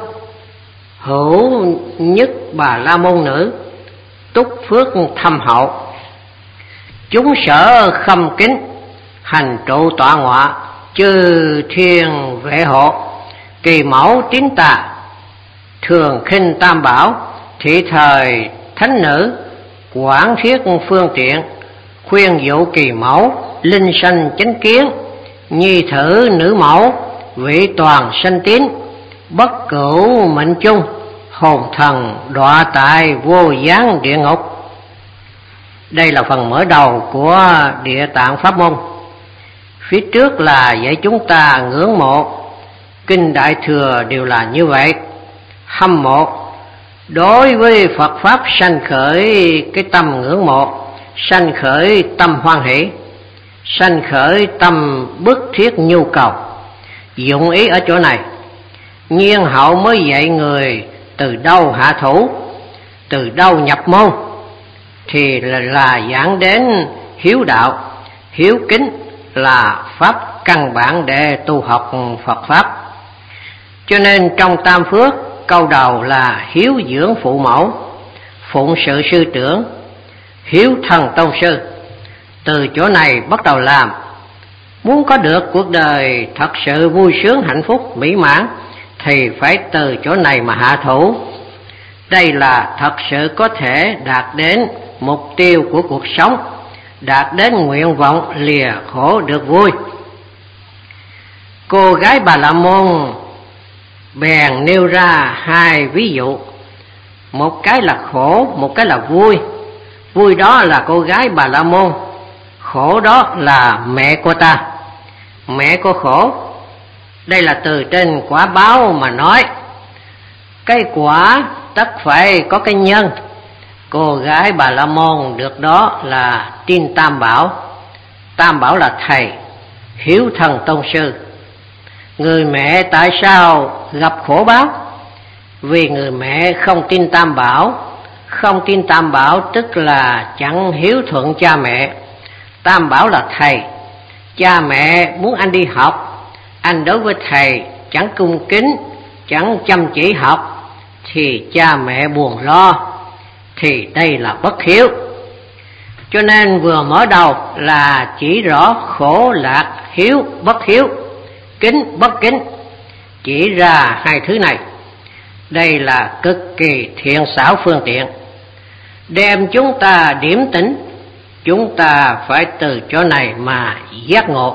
hữu nhất Bà La Môn nữ, túc phước thâm hậu. Chúng sở khâm kính, hành trụ tọa ngọa, chư thiên vệ hộ, kỳ mẫu tín tà, thường khinh tam bảo, thị thời thánh nữ, quảng thiết phương tiện, khuyên dụ kỳ mẫu, linh sanh chánh kiến, nhi thử nữ mẫu, vị toàn sanh tín, bất cửu mệnh chung, hồn thần đọa tại vô gián địa ngục. Đây là phần mở đầu của Địa Tạng Pháp Môn. Phía trước là dạy chúng ta ngưỡng mộ. Kinh Đại Thừa đều là như vậy, hâm mộ. Đối với Phật Pháp sanh khởi cái tâm ngưỡng mộ, sanh khởi tâm hoan hỷ, sanh khởi tâm bức thiết nhu cầu. Dụng ý ở chỗ này, nhiên hậu mới dạy người từ đâu hạ thủ, từ đâu nhập môn, thì là, là giảng đến hiếu đạo. Hiếu kính là pháp căn bản để tu học Phật Pháp. Cho nên trong Tam Phước, câu đầu là hiếu dưỡng phụ mẫu, phụng sự sư trưởng, hiếu thần tôn sư. Từ chỗ này bắt đầu làm. Muốn có được cuộc đời thật sự vui sướng hạnh phúc mỹ mãn thì phải từ chỗ này mà hạ thủ. Đây là thật sự có thể đạt đến mục tiêu của cuộc sống, đạt đến nguyện vọng lìa khổ được vui. Cô gái Bà La Môn bèn nêu ra hai ví dụ, một cái là khổ, một cái là vui. Vui đó là cô gái Bà La Môn, khổ đó là mẹ cô ta. Mẹ cô khổ, đây là từ trên quả báo mà nói. Cái quả tất phải có cái nhân, Cô gái Bà La Môn được đó là tin Tam Bảo. Tam Bảo là thầy, hiếu thần tôn sư. Người mẹ tại sao gặp khổ báo? Vì người mẹ không tin Tam Bảo. Không tin Tam Bảo tức là chẳng hiếu thuận cha mẹ. Tam Bảo là thầy. Cha mẹ muốn anh đi học, anh đối với thầy chẳng cung kính, chẳng chăm chỉ học, thì cha mẹ buồn lo, thì đây là bất hiếu. Cho nên vừa mở đầu là chỉ rõ khổ lạc hiếu bất hiếu, kính bất kính, chỉ ra hai thứ này. Đây là cực kỳ thiện xảo phương tiện, đem chúng ta điểm tỉnh. Chúng ta phải từ chỗ này mà giác ngộ.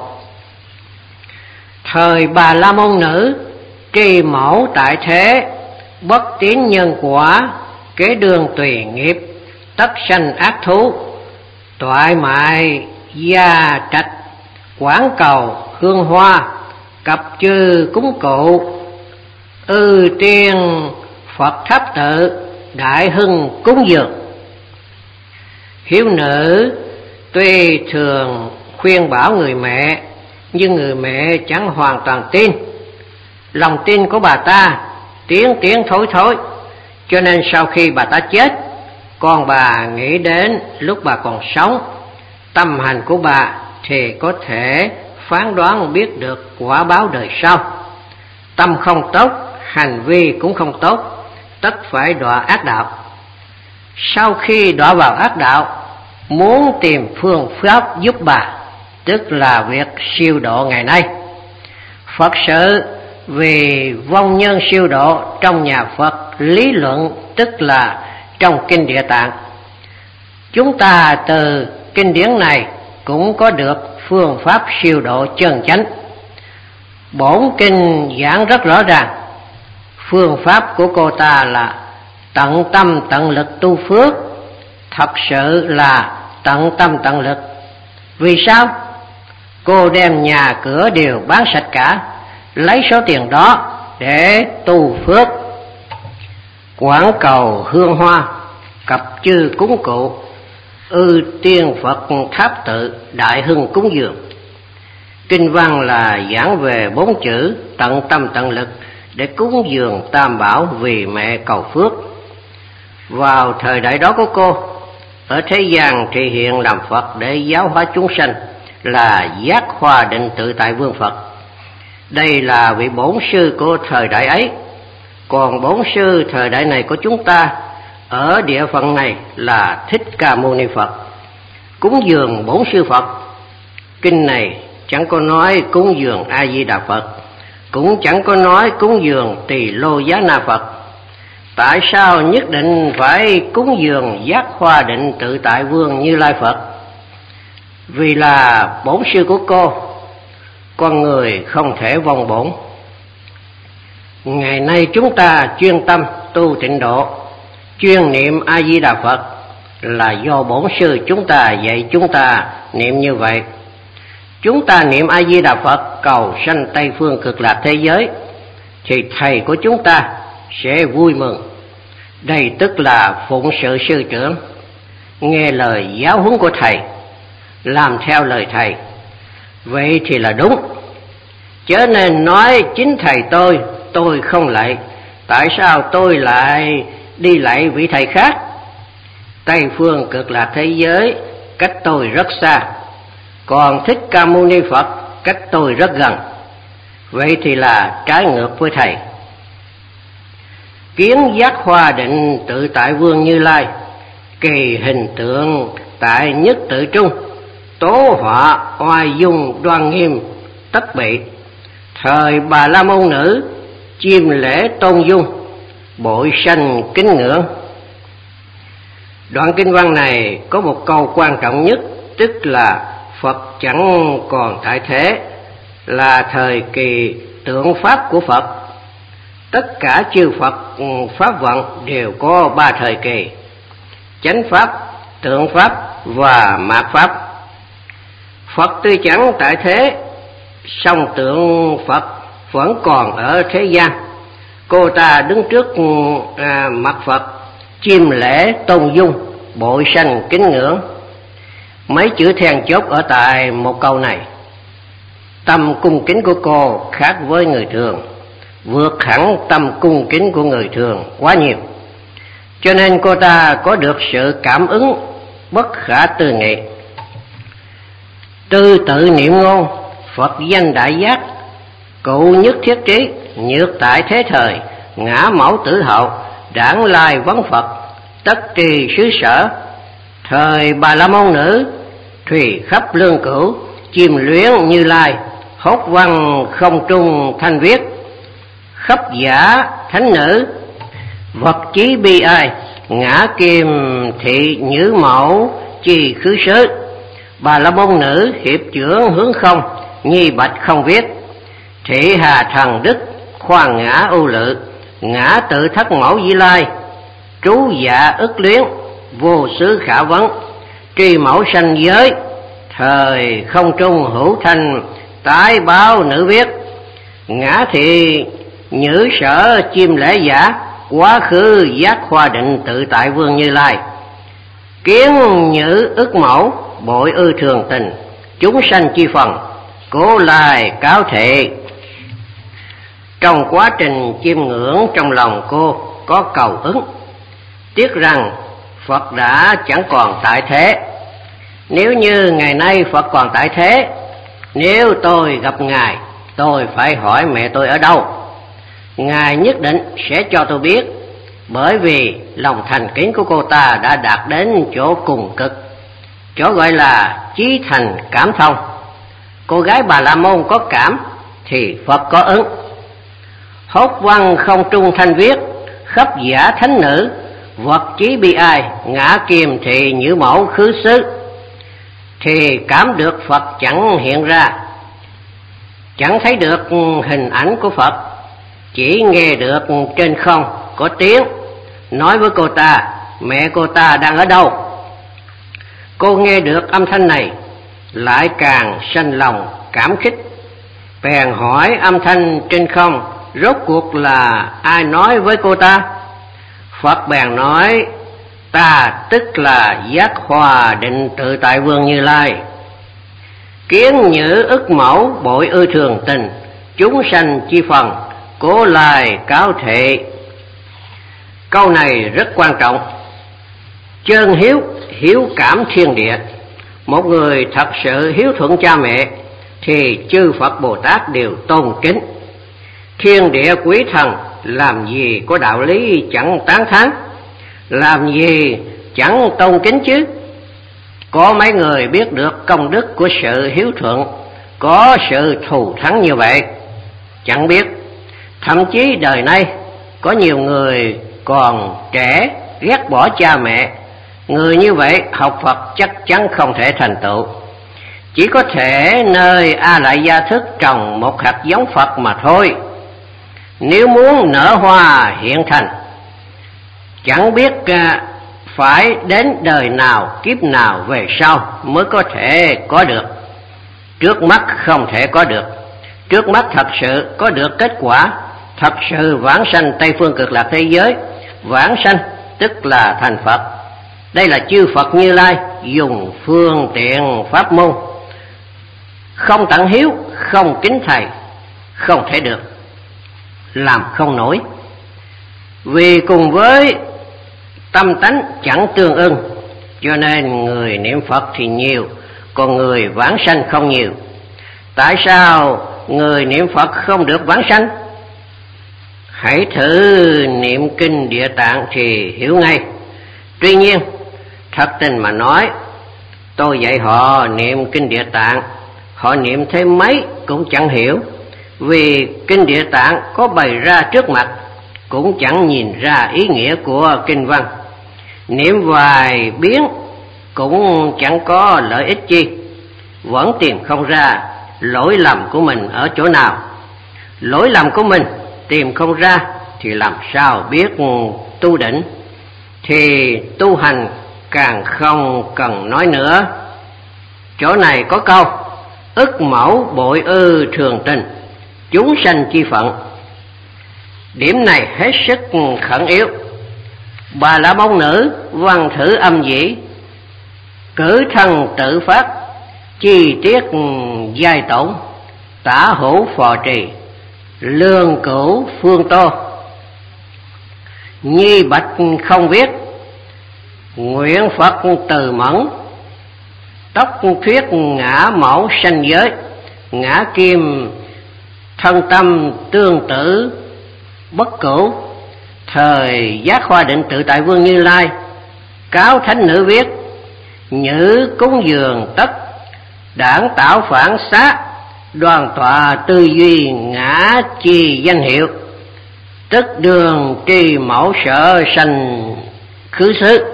Thời Bà La Môn nữ trì mẫu tại thế, bất tín nhân quả, kế đường tùy nghiệp, tất sanh ác thú, toại mại gia trạch, quảng cầu hương hoa, cập chư cúng cụ, ư tiên Phật tháp tự, đại hưng cúng dường. Hiếu nữ tuy thường khuyên bảo người mẹ, nhưng người mẹ chẳng hoàn toàn tin. Lòng tin của bà ta tiến tiến thối thối, cho nên sau khi bà ta chết, con bà nghĩ đến lúc bà còn sống, tâm hành của bà thì có thể phán đoán biết được quả báo đời sau. Tâm không tốt, hành vi cũng không tốt, tất phải đọa ác đạo. Sau khi đọa vào ác đạo, muốn tìm phương pháp giúp bà, tức là việc siêu độ ngày nay. Phật sự vì vong nhân siêu độ trong nhà Phật lý luận, tức là trong Kinh Địa Tạng. Chúng ta từ kinh điển này cũng có được phương pháp siêu độ chân chánh. Bổn kinh giảng rất rõ ràng, phương pháp của cô ta là tận tâm tận lực tu phước. Thật sự là tận tâm tận lực. Vì sao? Cô đem nhà cửa đều bán sạch cả, lấy số tiền đó để tu phước. Quảng cầu hương hoa, cập chư cúng cụ, ư tiên Phật tháp tự, đại hưng cúng dường. Kinh văn là giảng về bốn chữ tận tâm tận lực để cúng dường Tam Bảo vì mẹ cầu phước. Vào thời đại đó của cô, ở thế gian thì hiện làm Phật để giáo hóa chúng sanh, là Giác Hoa Định Tự Tại Vương Phật. Đây là vị bổn sư của thời đại ấy. Còn bổn sư thời đại này của chúng ta ở địa phận này là Thích Ca Mâu Ni Phật, cúng dường bổn sư Phật. Kinh này chẳng có nói cúng dường A Di Đà Phật, cũng chẳng có nói cúng dường Tỳ Lô Giá Na Phật. Tại sao nhất định phải cúng dường Giác Hoa Định Tự Tại Vương Như Lai Phật? Vì là bổn sư của cô, con người không thể vong bổn. Ngày nay chúng ta chuyên tâm tu tịnh độ, chuyên niệm A Di Đà Phật là do bổn sư chúng ta dạy chúng ta niệm như vậy. Chúng ta niệm A Di Đà Phật cầu sanh Tây Phương Cực Lạc thế giới, thì thầy của chúng ta sẽ vui mừng. Đây tức là phụng sự sư trưởng, nghe lời giáo huấn của thầy, làm theo lời thầy. Vậy thì là đúng. Chớ nên nói chính thầy tôi, tôi không lạy. Tại sao tôi lại đi lạy vị thầy khác? Tây Phương Cực Lạc thế giới cách tôi rất xa, còn Thích Ca Mâu Ni Phật cách tôi rất gần. Vậy thì là trái ngược với thầy. Kiến Giác Hoa Định Tự Tại Vương Như Lai, kỳ hình tượng tại nhất tự trung, tố họa oai dung đoan nghiêm tất bị. Thời Bà La Môn nữ chiêm lễ tôn dung, bội sanh kính ngưỡng. Đoạn kinh văn này có một câu quan trọng nhất, tức là Phật chẳng còn tại thế, là thời kỳ tượng pháp của Phật. Tất cả chư Phật pháp vận đều có ba thời kỳ: chánh pháp, tượng pháp và mạt pháp. Phật tuy chẳng tại thế, song tượng Phật vẫn còn ở thế gian. Cô ta đứng trước à, mặt Phật, Chiêm lễ tôn dung, bội sanh kính ngưỡng. Mấy chữ then chốt ở tại một câu này. Tâm cung kính của cô khác với người thường, vượt hẳn tâm cung kính của người thường quá nhiều, cho nên cô ta có được sự cảm ứng bất khả tư nghị. Tư tự niệm ngôn, Phật danh đại giác, cụ nhất thiết trí, nhược tại thế thời, ngã mẫu tử hậu, đảng lai vấn Phật, tất trì xứ sở. Thời Bà La Môn nữ, thùy khắp lương cửu, chìm luyến Như Lai, hốt văn không trung thanh viết. Khắp giả thánh nữ, vật chí bi ai, ngã kim thị nhữ mẫu chi khứ sớ. Bà La Môn nữ hiệp trưởng hướng không, nhi bạch không viết. Thị hà thần đức, khoan ngã ưu lự, ngã tự thất mẫu Di Lai, trú dạ ức luyến, vô xứ khả vấn. Tri mẫu sanh giới, thời không trung hữu thanh, tái báo nữ viết. Ngã thị nhữ sở chim lễ giả, quá khứ giác khoa định tự tại vương Như Lai. Kiến nhữ ức mẫu, bội ư thường tình, chúng sanh chi phần, cố lai cáo thệ. Trong quá trình chiêm ngưỡng trong lòng cô có cầu ứng, tiếc rằng Phật đã chẳng còn tại thế. Nếu như ngày nay Phật còn tại thế, nếu tôi gặp Ngài, tôi phải hỏi mẹ tôi ở đâu. Ngài nhất định sẽ cho tôi biết, bởi vì lòng thành kính của cô ta đã đạt đến chỗ cùng cực, chỗ gọi là chí thành cảm thông. Cô gái Bà La Môn có cảm thì Phật có ứng. Hốt văn không trung thanh viết, khắp giả thánh nữ, vật chí bi ai, ngã kim thị nhữ mẫu khứ xứ. Thì cảm được Phật chẳng hiện ra, chẳng thấy được hình ảnh của Phật, chỉ nghe được trên không có tiếng nói với cô ta mẹ cô ta đang ở đâu. Cô nghe được âm thanh này lại càng sanh lòng cảm kích, bèn hỏi âm thanh trên không rốt cuộc là ai nói với cô ta. Phật bèn nói, ta tức là giác hòa định tự tại vương Như Lai. Kiến nhữ ức mẫu, bội ư thường tình, chúng sanh chi phần, cố lai cáo thệ. Câu này rất quan trọng. Chân hiếu, hiếu cảm thiên địa. Một người thật sự hiếu thuận cha mẹ thì chư Phật Bồ Tát đều tôn kính. Thiên địa quý thần làm gì có đạo lý chẳng tán thán, làm gì chẳng tôn kính chứ. Có mấy người biết được công đức của sự hiếu thuận, có sự thù thắng như vậy? Chẳng biết. Thậm chí đời nay có nhiều người còn trẻ ghét bỏ cha mẹ. Người như vậy học Phật chắc chắn không thể thành tựu, chỉ có thể nơi A Lại Gia Thức trồng một hạt giống Phật mà thôi. Nếu muốn nở hoa hiện thành, chẳng biết phải đến đời nào kiếp nào về sau mới có thể có được. Trước mắt không thể có được. Trước mắt thật sự có được kết quả, thật sự vãng sanh Tây Phương Cực Lạc thế giới. Vãng sanh tức là thành Phật. Đây là chư Phật Như Lai dùng phương tiện pháp môn. Không tận hiếu, không kính thầy, không thể được, làm không nổi. Vì cùng với tâm tánh chẳng tương ưng, cho nên người niệm Phật thì nhiều, còn người vãng sanh không nhiều. Tại sao người niệm Phật không được vãng sanh? Hãy thử niệm kinh Địa Tạng thì hiểu ngay. Tuy nhiên, thật tình mà nói, tôi dạy họ niệm kinh Địa Tạng, họ niệm thêm mấy cũng chẳng hiểu. Vì kinh Địa Tạng có bày ra trước mặt, cũng chẳng nhìn ra ý nghĩa của kinh văn. Niệm vài biến cũng chẳng có lợi ích chi, vẫn tìm không ra lỗi lầm của mình ở chỗ nào. Lỗi lầm của mình tìm không ra thì làm sao biết tu định, thì tu hành càng không cần nói nữa. Chỗ này có câu ức mẫu bội ư thường tình, chúng sanh chi phận. Điểm này hết sức khẩn yếu. Bà la môn nữ văn thử âm dĩ, cử thân tự phát, chi tiết giai tổn, tả hữu phò trì, lương cửu phương tô. Nhi bạch không viết, nguyện Phật từ mẫn, tóc thuyết ngã mẫu sanh giới, ngã kim thân tâm tương tự bất cửu, thời giác hoa định tự tại Vương Như Lai. Cáo thánh nữ viết, nhữ cúng dường tất, đảng tạo phản xá, đoàn tọa tư duy ngã chi danh hiệu, tức đường tri mẫu sở sanh khứ xứ.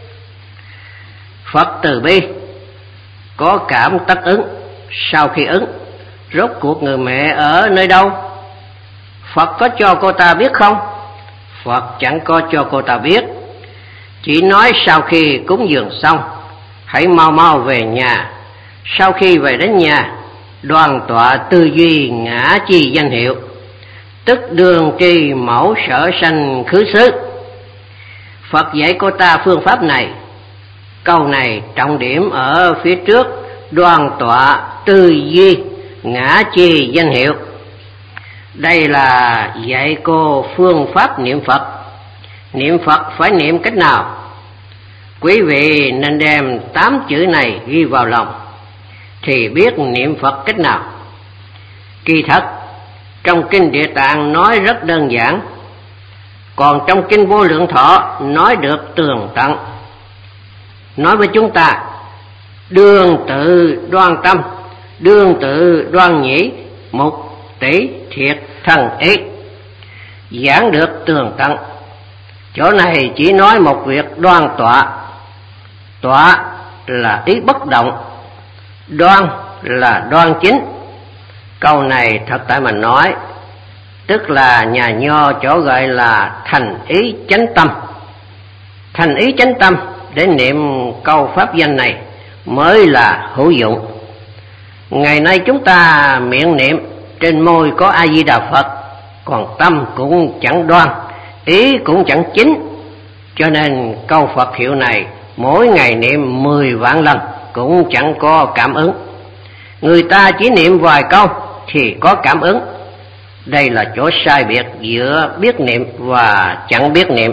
Phật từ bi có cảm tất ứng, sau khi ứng rốt cuộc người mẹ ở nơi đâu? Phật có cho cô ta biết không? Phật chẳng có cho cô ta biết, chỉ nói sau khi cúng dường xong hãy mau mau về nhà. Sau khi về đến nhà, đoàn tọa tư duy ngã chi danh hiệu, tức đường tri mẫu sở sanh khứ xứ. Phật dạy cô ta phương pháp này. Câu này trọng điểm ở phía trước, đoàn tọa tư duy ngã chi danh hiệu. Đây là dạy cô phương pháp niệm Phật. Niệm Phật phải niệm cách nào? Quý vị nên đem tám chữ này ghi vào lòng thì biết niệm Phật cách nào. Kỳ thật trong kinh Địa Tạng nói rất đơn giản, còn trong kinh Vô Lượng Thọ nói được tường tận. Nói với chúng ta, đương tự đoan tâm, đương tự đoan nhĩ, mục tỷ thiệt thần ý, giảng được tường tận. Chỗ này chỉ nói một việc đoan tọa. Tọa là ý bất động, đoan là đoan chính. Câu này thật tại mà nói, tức là nhà nho chỗ gọi là thành ý chánh tâm. Thành ý chánh tâm để niệm câu pháp danh này mới là hữu dụng. Ngày nay chúng ta miệng niệm, trên môi có A Di Đà Phật, còn tâm cũng chẳng đoan, ý cũng chẳng chính. Cho nên câu Phật hiệu này mỗi ngày niệm mười vạn lần cũng chẳng có cảm ứng. Người ta chỉ niệm vài câu thì có cảm ứng. Đây là chỗ sai biệt giữa biết niệm và chẳng biết niệm.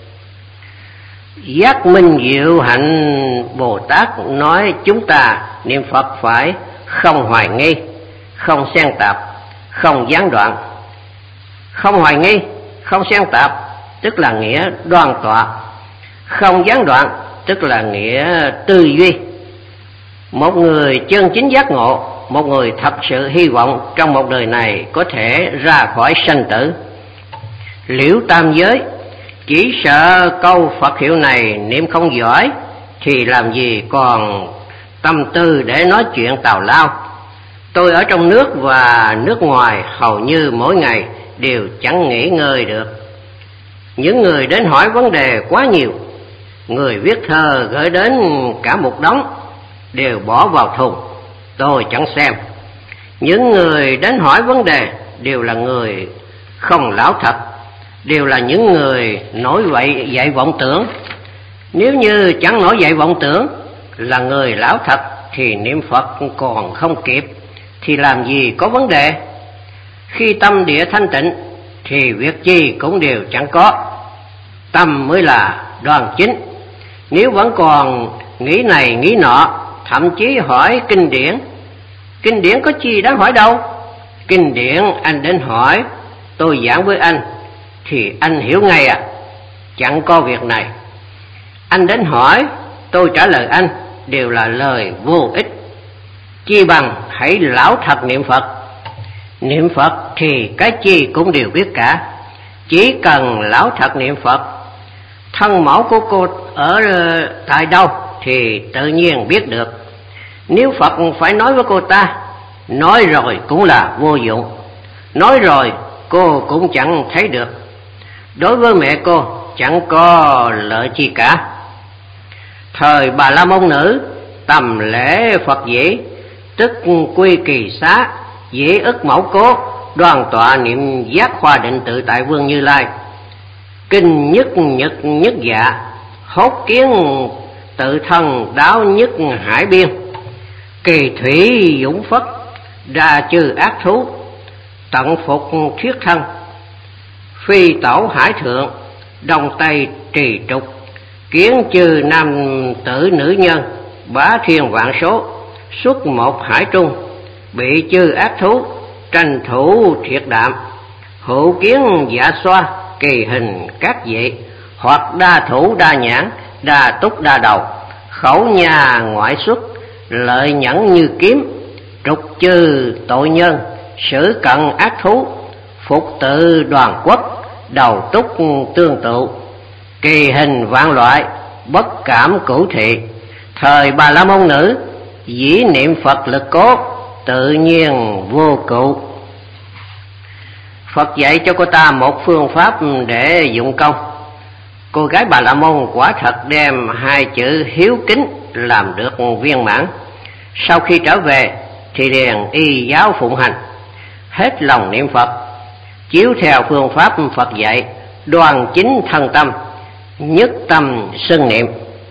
Giác Minh Diệu Hạnh Bồ Tát nói chúng ta niệm Phật phải không hoài nghi, không xen tạp, không gián đoạn. Không hoài nghi, không xen tạp tức là nghĩa đoan tọa. Không gián đoạn tức là nghĩa tư duy. Một người chân chính giác ngộ, một người thật sự hy vọng trong một đời này có thể ra khỏi sanh tử, liễu tam giới, chỉ sợ câu Phật hiệu này niệm không giỏi thì làm gì còn tâm tư để nói chuyện tào lao. Tôi ở trong nước và nước ngoài hầu như mỗi ngày đều chẳng nghỉ ngơi được. Những người đến hỏi vấn đề quá nhiều, người viết thơ gửi đến cả một đống đều bỏ vào thùng, tôi chẳng xem. Những người đến hỏi vấn đề đều là người không lão thật, đều là những người nổi vậy dậy vọng tưởng. Nếu như chẳng nổi dậy vọng tưởng, là người lão thật thì niệm Phật còn không kịp, thì làm gì có vấn đề. Khi tâm địa thanh tịnh thì việc gì cũng đều chẳng có. Tâm mới là đoan chính. Nếu vẫn còn nghĩ này nghĩ nọ, thậm chí hỏi kinh điển, kinh điển có chi đáng hỏi đâu. Kinh điển anh đến hỏi, tôi giảng với anh thì anh hiểu ngay à, chẳng có việc này. Anh đến hỏi, tôi trả lời anh đều là lời vô ích. Chi bằng hãy lão thật niệm Phật. Niệm Phật thì cái chi cũng đều biết cả. Chỉ cần lão thật niệm Phật, thân mẫu của cô ở tại đâu thì tự nhiên biết được. Nếu Phật phải nói với cô ta, nói rồi cũng là vô dụng, nói rồi cô cũng chẳng thấy được. Đối với mẹ cô chẳng có lợi chi cả. Thời Bà La Môn Nữ tầm lễ Phật dĩ, tức quy kỳ xá, dĩ ức mẫu cố, đoàn tọa niệm giác hoa định tự tại Vương Như Lai. kinh nhất nhật nhất dạ, hốt kiến tự thân đáo nhất hải biên. Kỳ thủy dũng phất, đa trừ ác thú, tận phục thiết thân. Phi tổ hải thượng, đông tây trì trục, kiến trừ nam tử nữ nhân, bá thiên vạn số, xuất một hải trung. Bị trừ ác thú, tranh thủ thiệt đạm, hữu kiến dạ xoa, kỳ hình các vị. Hoặc đa thủ đa nhãn, đa túc đa đầu, khẩu nhà ngoại xuất, lợi nhẫn như kiếm. Trục trừ tội nhân, xử cận ác thú, phục tự đoàn quốc, đầu túc tương tự. Kỳ hình vạn loại, bất cảm cửu thị. Thời Bà La Môn nữ, dĩ niệm Phật lực cố, tự nhiên vô cụ. Phật dạy cho cô ta một phương pháp để dụng công. Cô gái Bà La Môn quả thật đem hai chữ hiếu kính làm được viên mãn. Sau khi trở về thì liền y giáo phụng hành, hết lòng niệm Phật, chiếu theo phương pháp Phật dạy, đoan chính thân tâm, nhất tâm xưng niệm.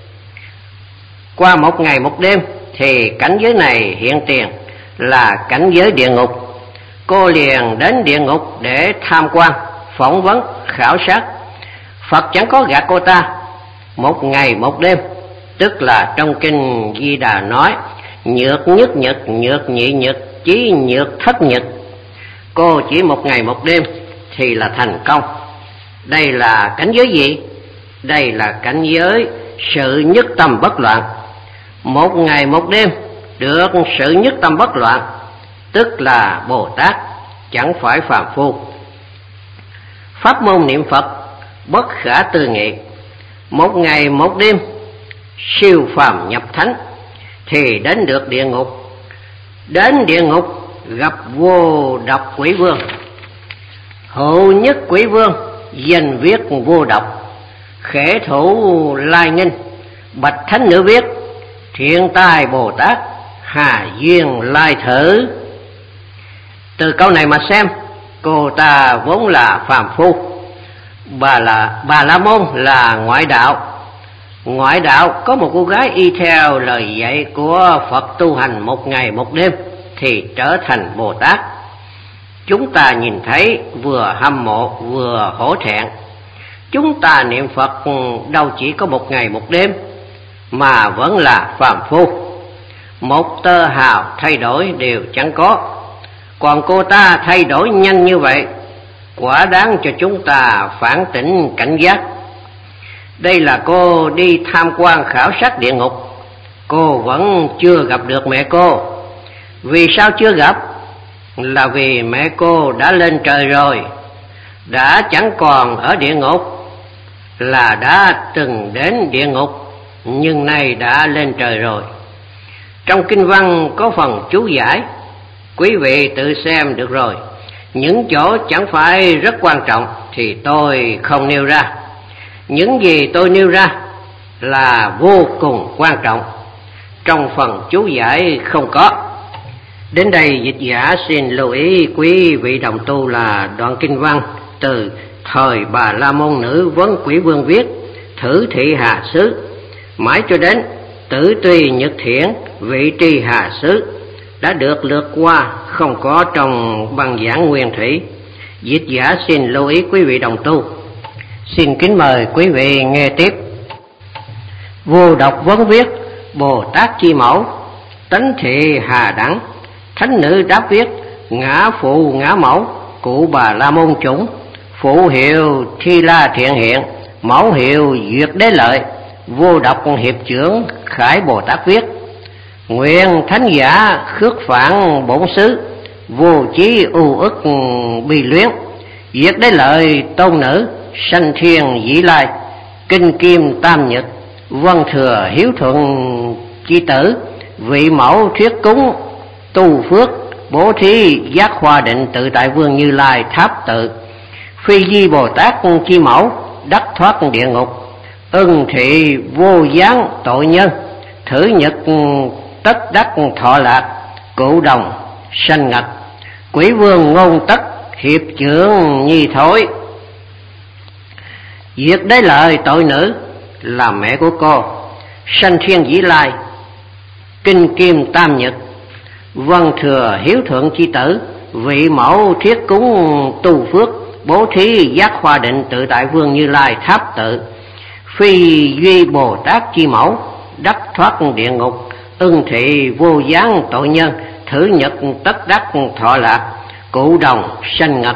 Qua một ngày một đêm thì cảnh giới này hiện tiền là cảnh giới địa ngục. Cô liền đến địa ngục để tham quan, phỏng vấn, khảo sát. Phật chẳng có gạt cô ta. Một ngày một đêm, tức là trong kinh Di Đà nói nhược nhất nhật, nhược nhị nhật, chí nhược thất nhật. Cô chỉ một ngày một đêm thì là thành công. Đây là cảnh giới gì? Đây là cảnh giới sự nhất tâm bất loạn. Một ngày một đêm được sự nhất tâm bất loạn, tức là Bồ Tát, chẳng phải phàm phu. Pháp môn niệm Phật bất khả tư nghị. Một ngày một đêm siêu phàm nhập thánh thì đến được địa ngục. Đến địa ngục gặp vô độc quỷ vương. Hữu nhất quỷ vương, danh viết vô độc, khể thủ lai nghinh. Bạch thánh nữ viết, thiện tài Bồ Tát, hà duyên lai thử. Từ câu này mà xem, cô ta vốn là phàm phu. Bà là Bà La Môn là ngoại đạo. Ngoại đạo có một cô gái y theo lời dạy của Phật tu hành một ngày một đêm thì trở thành Bồ Tát. Chúng ta nhìn thấy vừa hâm mộ vừa hổ thẹn. Chúng ta niệm Phật đâu chỉ có một ngày một đêm mà vẫn là phàm phu, một tơ hào thay đổi đều chẳng có. Còn cô ta thay đổi nhanh như vậy, quả đáng cho chúng ta phản tỉnh cảnh giác. Đây là cô đi tham quan khảo sát địa ngục. Cô vẫn chưa gặp được mẹ cô. Vì sao chưa gặp? Là vì mẹ cô đã lên trời rồi, đã chẳng còn ở địa ngục. Là đã từng đến địa ngục, nhưng nay đã lên trời rồi. Trong kinh văn có phần chú giải, quý vị tự xem được rồi. Những chỗ chẳng phải rất quan trọng thì tôi không nêu ra. Những gì tôi nêu ra là vô cùng quan trọng, trong phần chú giải không có. Đến đây dịch giả xin lưu ý quý vị đồng tu là đoạn kinh văn từ thời Bà La Môn nữ vấn quỷ vương viết, thử thị hà xứ, mãi cho đến tử tùy nhật thiện vị tri hà xứ đã được lượt qua, không có trong băng giảng nguyên thủy. Dịch giả xin lưu ý quý vị đồng tu. Xin kính mời quý vị nghe tiếp. Vô độc vấn viết, Bồ Tát chi mẫu, tánh thị hà đẳng. Thánh nữ đáp viết, ngã phụ ngã mẫu, cụ Bà La Môn chủng. Phụ hiệu Thi La Thiện Hiện, mẫu hiệu Duyệt Đế Lợi. Vô độc hiệp trưởng Khải Bồ Tát viết, nguyện thánh giả khước phản bổn xứ, vô chí ưu ức bi luyến. Duyệt Đế Lợi tôn nữ, sanh thiên dĩ lai, kinh kim tam nhật, vân thừa hiếu thuận chi tử. Vị mẫu thuyết cúng tu phước, bố thí giác hòa định tự tại vương Như Lai tháp tự. Phi di Bồ Tát chi mẫu, đắc thoát địa ngục. Ưng thị vô gián tội nhân, thử nhật tất đắc thọ lạc. Cụ đồng sanh ngật, quỷ vương ngôn tất hiệp trưởng nhi thối. Việc đấy lời tội nữ là mẹ của cô, sanh thiên dĩ lai, kinh kim tam nhật, vân thừa hiếu thượng chi tử, vị mẫu thiết cúng tu phước, bố thí giác hoa định tự tại vương Như Lai tháp tự, phi duy Bồ Tát chi mẫu, đắc thoát địa ngục, ưng thị vô gián tội nhân, thử nhật tất đắc thọ lạc, cụ đồng sanh ngật.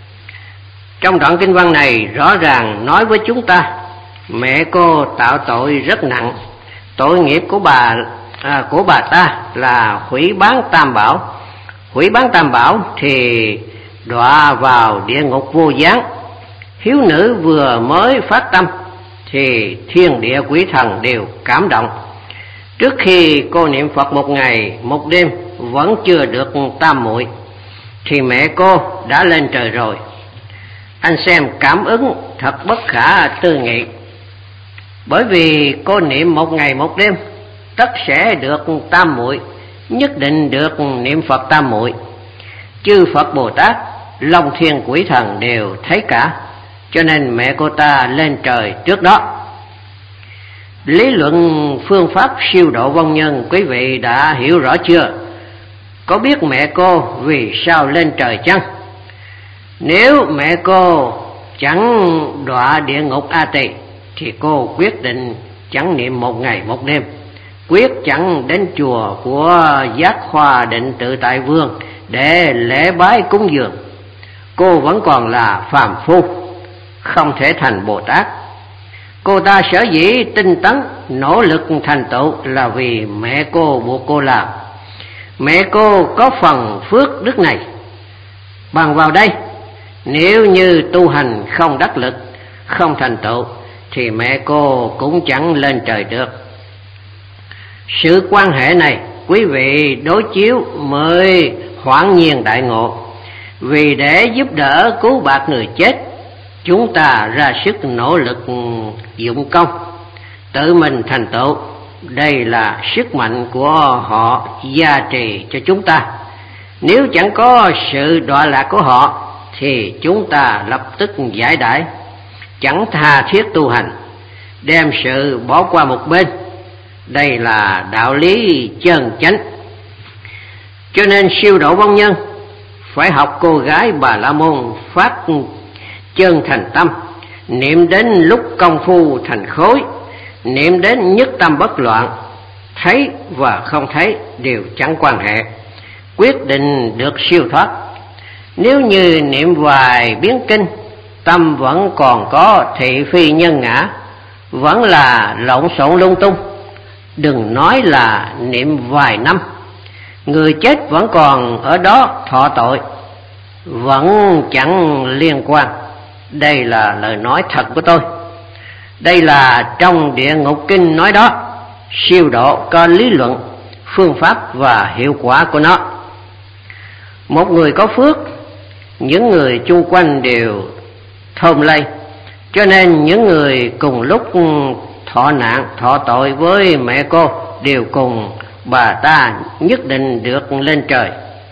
Trong đoạn kinh văn này rõ ràng nói với chúng ta mẹ cô tạo tội rất nặng. Tội nghiệp của bà à, của bà ta là hủy bán tam bảo. Hủy bán tam bảo thì đọa vào địa ngục vô gián. Hiếu nữ vừa mới phát tâm thì thiên địa quỷ thần đều cảm động. Trước khi cô niệm Phật một ngày một đêm vẫn chưa được tam muội thì mẹ cô đã lên trời rồi. Anh xem cảm ứng thật bất khả tư nghị. Bởi vì cô niệm một ngày một đêm tất sẽ được tam muội, nhất định được niệm Phật tam muội. Chư Phật Bồ Tát, Long Thiên quỷ thần đều thấy cả, cho nên mẹ cô ta lên trời trước đó. Lý luận phương pháp siêu độ vong nhân quý vị đã hiểu rõ chưa? Có biết mẹ cô vì sao lên trời chăng? Nếu mẹ cô chẳng đọa địa ngục A Tỳ thì cô quyết định chẳng niệm một ngày một đêm, quyết chẳng đến chùa của Giác Hoa Định Tự Tại Vương để lễ bái cúng dường. Cô vẫn còn là phàm phu, không thể thành Bồ Tát. Cô ta sở dĩ tinh tấn nỗ lực thành tựu là vì mẹ cô buộc cô làm. Mẹ cô có phần phước đức này. Bằng vào đây, nếu như tu hành không đắc lực, không thành tựu thì mẹ cô cũng chẳng lên trời được. Sự quan hệ này quý vị đối chiếu mới hoảng nhiên đại ngộ. Vì để giúp đỡ cứu bạc người chết, chúng ta ra sức nỗ lực dụng công, tự mình thành tựu. Đây là sức mạnh của họ gia trì cho chúng ta. Nếu chẳng có sự đọa lạc của họ thì chúng ta lập tức giải đãi, chẳng tha thiết tu hành, đem sự bỏ qua một bên. Đây là đạo lý chân chánh. Cho nên siêu độ vong nhân phải học cô gái Bà La Môn phát chân thành tâm, niệm đến lúc công phu thành khối, niệm đến nhất tâm bất loạn, thấy và không thấy đều chẳng quan hệ, quyết định được siêu thoát. Nếu như niệm vài biến kinh, tâm vẫn còn có thị phi nhân ngã, vẫn là lộn xộn lung tung, đừng nói là niệm vài năm, người chết vẫn còn ở đó thọ tội, vẫn chẳng liên quan. Đây là lời nói thật của tôi. Đây là trong Địa Ngục Kinh nói đó. Siêu độ có lý luận, phương pháp và hiệu quả của nó. Một người có phước, những người chung quanh đều thơm lây, cho nên những người cùng lúc thọ nạn, thọ tội với mẹ cô đều cùng bà ta nhất định được lên trời.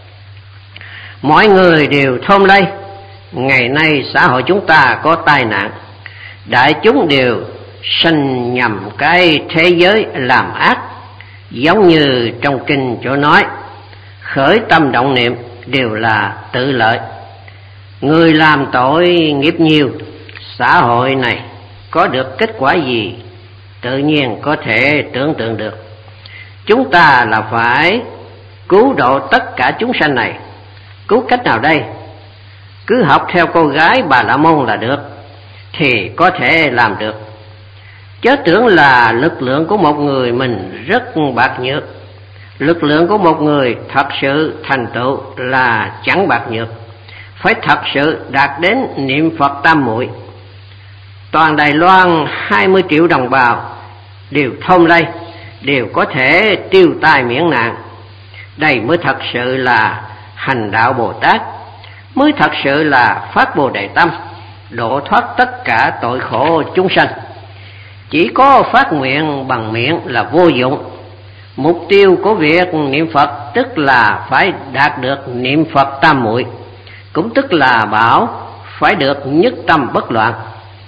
Mọi người đều thơm lây. Ngày nay xã hội chúng ta có tai nạn, đại chúng đều sanh nhầm cái thế giới làm ác. Giống như trong kinh chỗ nói, khởi tâm động niệm đều là tự lợi. Người làm tội nghiệp nhiều, xã hội này có được kết quả gì tự nhiên có thể tưởng tượng được. Chúng ta là phải cứu độ tất cả chúng sanh này. Cứu cách nào đây? Cứ học theo cô gái Bà La Môn là được, thì có thể làm được. Chớ tưởng là lực lượng của một người mình rất bạc nhược. Lực lượng của một người thật sự thành tựu là chẳng bạc nhược, phải thật sự đạt đến niệm Phật tam muội. Toàn Đài Loan hai mươi triệu đồng bào đều thông lây, đều có thể tiêu tai miễn nạn. Đây mới thật sự là hành đạo Bồ Tát, mới thật sự là phát Bồ Đề tâm, độ thoát tất cả tội khổ chúng sanh. Chỉ có phát nguyện bằng miệng là vô dụng. Mục tiêu của việc niệm Phật tức là phải đạt được niệm Phật tam muội, cũng tức là bảo phải được nhất tâm bất loạn.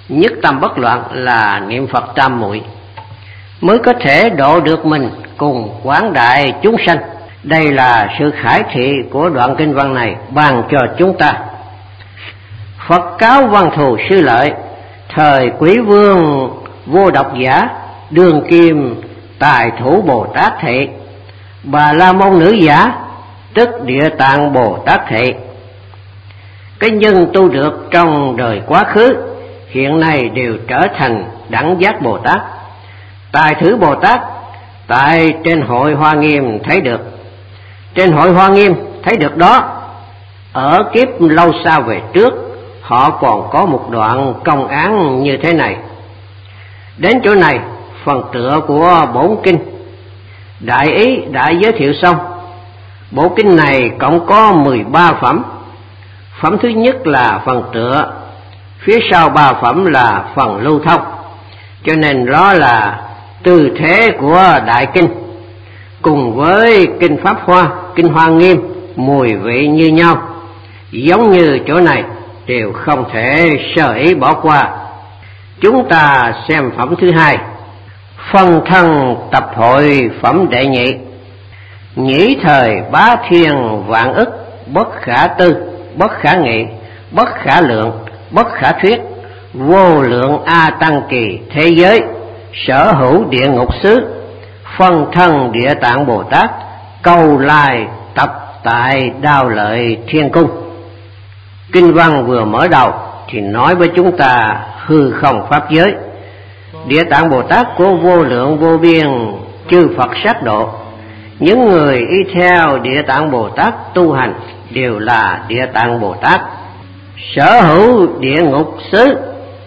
nhất tâm bất loạn là niệm Phật tam muội, mới có thể độ được mình cùng quảng đại chúng sanh. Đây là sự khải thị của đoạn kinh văn này ban cho chúng ta. Phật cáo Văn Thù Sư Lợi, thời Quý Vương Vô Độc Giả, đương kim Tài Thủ Bồ Tát Thị, Bà La Môn Nữ Giả, tức Địa Tạng Bồ Tát Thị. Cái nhân tu được trong đời quá khứ, hiện nay đều trở thành đẳng giác Bồ Tát. Tài Thử Bồ Tát tại trên hội Hoa Nghiêm thấy được. Trên hội Hoa Nghiêm thấy được đó, ở kiếp lâu xa về trước, họ còn có một đoạn công án như thế này. Đến chỗ này, phần tựa của bổn kinh đại ý đã giới thiệu xong. Bộ kinh này cộng có mười ba phẩm. Phẩm thứ nhất là phần tựa, phía sau ba phẩm là phần lưu thông, cho nên đó là tư thế của đại kinh. Cùng với kinh Pháp Hoa, kinh Hoa Nghiêm, mùi vị như nhau, giống như chỗ này đều không thể sơ ý bỏ qua. Chúng ta xem phẩm thứ hai, phân thân tập hội phẩm đệ nhị. Nhĩ thời bá thiên vạn ức, bất khả tư, bất khả nghị, bất khả lượng, bất khả thuyết, vô lượng a tăng kỳ thế giới, sở hữu địa ngục xứ, phân thân Địa Tạng Bồ Tát, cầu lai tập tại Đao Lợi Thiên Cung. Kinh văn vừa mở đầu thì nói với chúng ta hư không pháp giới. Địa Tạng Bồ Tát của vô lượng vô biên chư Phật sát độ, những người y theo Địa Tạng Bồ Tát tu hành đều là Địa Tạng Bồ Tát, sở hữu địa ngục xứ.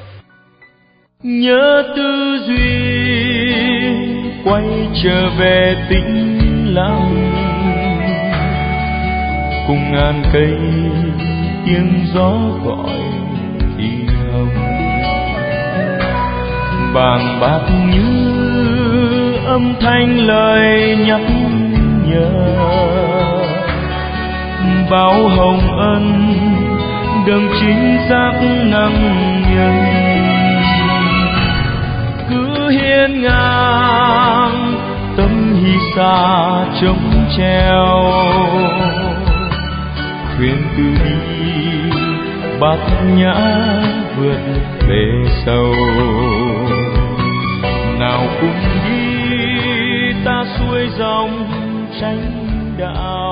Nhớ tư duy quay trở về tĩnh lặng, cùng ngàn cây tiếng gió gọi thì hồng, bàng bạc như âm thanh lời nhắc nhở, bao hồng ân đấng chính xác năng nhân, cứ hiên ngang tâm hy xa trống treo, khuyên từ đi bát nhã vượt bể sâu. Nào cùng đi ta xuôi dòng tranh đạo,